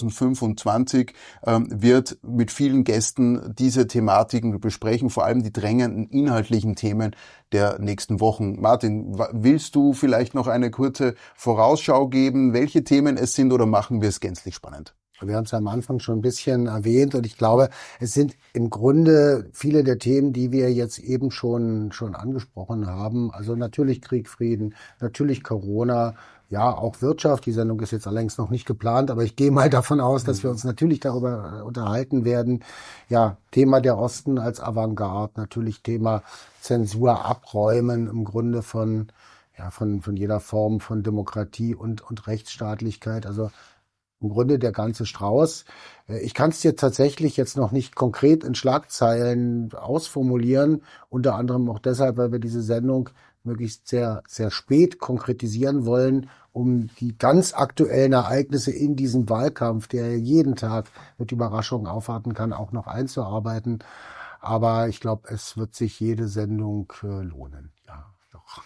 2025 wird mit vielen Gästen diese Thematiken besprechen, vor allem die drängenden inhaltlichen Themen der nächsten Wochen. Martin, willst du vielleicht noch eine kurze Vorausschau geben, welche Themen es sind, oder machen wir es gänzlich spannend? Wir haben es am Anfang schon ein bisschen erwähnt und ich glaube, es sind im Grunde viele der Themen, die wir jetzt eben schon angesprochen haben. Also natürlich Krieg, Frieden, natürlich Corona, ja, auch Wirtschaft. Die Sendung ist jetzt allerdings noch nicht geplant, aber ich gehe mal davon aus, dass wir uns natürlich darüber unterhalten werden. Ja, Thema der Osten als Avantgarde, natürlich Thema Zensur abräumen im Grunde von jeder Form von Demokratie und Rechtsstaatlichkeit. Also im Grunde der ganze Strauß. Ich kann es dir tatsächlich jetzt noch nicht konkret in Schlagzeilen ausformulieren, unter anderem auch deshalb, weil wir diese Sendung möglichst sehr, sehr spät konkretisieren wollen, um die ganz aktuellen Ereignisse in diesem Wahlkampf, der jeden Tag mit Überraschungen aufwarten kann, auch noch einzuarbeiten. Aber ich glaube, es wird sich jede Sendung lohnen. Ja, doch.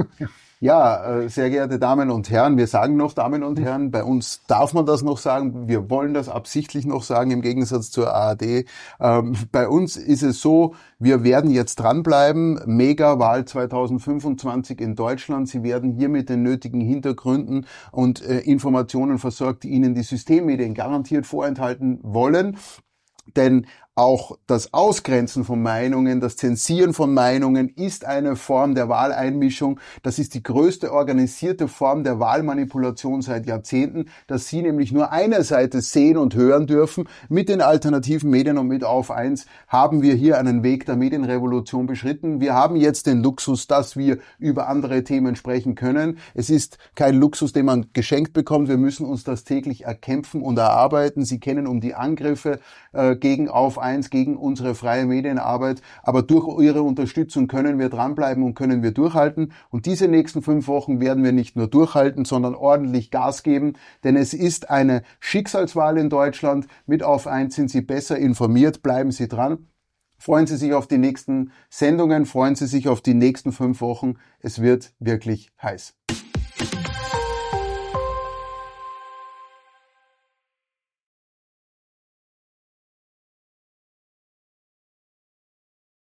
Ja, sehr geehrte Damen und Herren, wir sagen noch Damen und Herren, bei uns darf man das noch sagen, wir wollen das absichtlich noch sagen, im Gegensatz zur ARD. Bei uns ist es so, wir werden jetzt dranbleiben, Megawahl 2025 in Deutschland. Sie werden hier mit den nötigen Hintergründen und Informationen versorgt, die Ihnen die Systemmedien garantiert vorenthalten wollen. Denn Auch das Ausgrenzen von Meinungen, das Zensieren von Meinungen ist eine Form der Wahleinmischung. Das ist die größte organisierte Form der Wahlmanipulation seit Jahrzehnten, dass Sie nämlich nur eine Seite sehen und hören dürfen. Mit den alternativen Medien und mit Auf 1 haben wir hier einen Weg der Medienrevolution beschritten. Wir haben jetzt den Luxus, dass wir über andere Themen sprechen können. Es ist kein Luxus, den man geschenkt bekommt. Wir müssen uns das täglich erkämpfen und erarbeiten. Sie kennen um die Angriffe gegen Auf 1, gegen unsere freie Medienarbeit. Aber durch Ihre Unterstützung können wir dranbleiben und können wir durchhalten. Und diese nächsten 5 Wochen werden wir nicht nur durchhalten, sondern ordentlich Gas geben. Denn es ist eine Schicksalswahl in Deutschland. Mit Auf 1 sind Sie besser informiert. Bleiben Sie dran. Freuen Sie sich auf die nächsten Sendungen. Freuen Sie sich auf die nächsten 5 Wochen. Es wird wirklich heiß.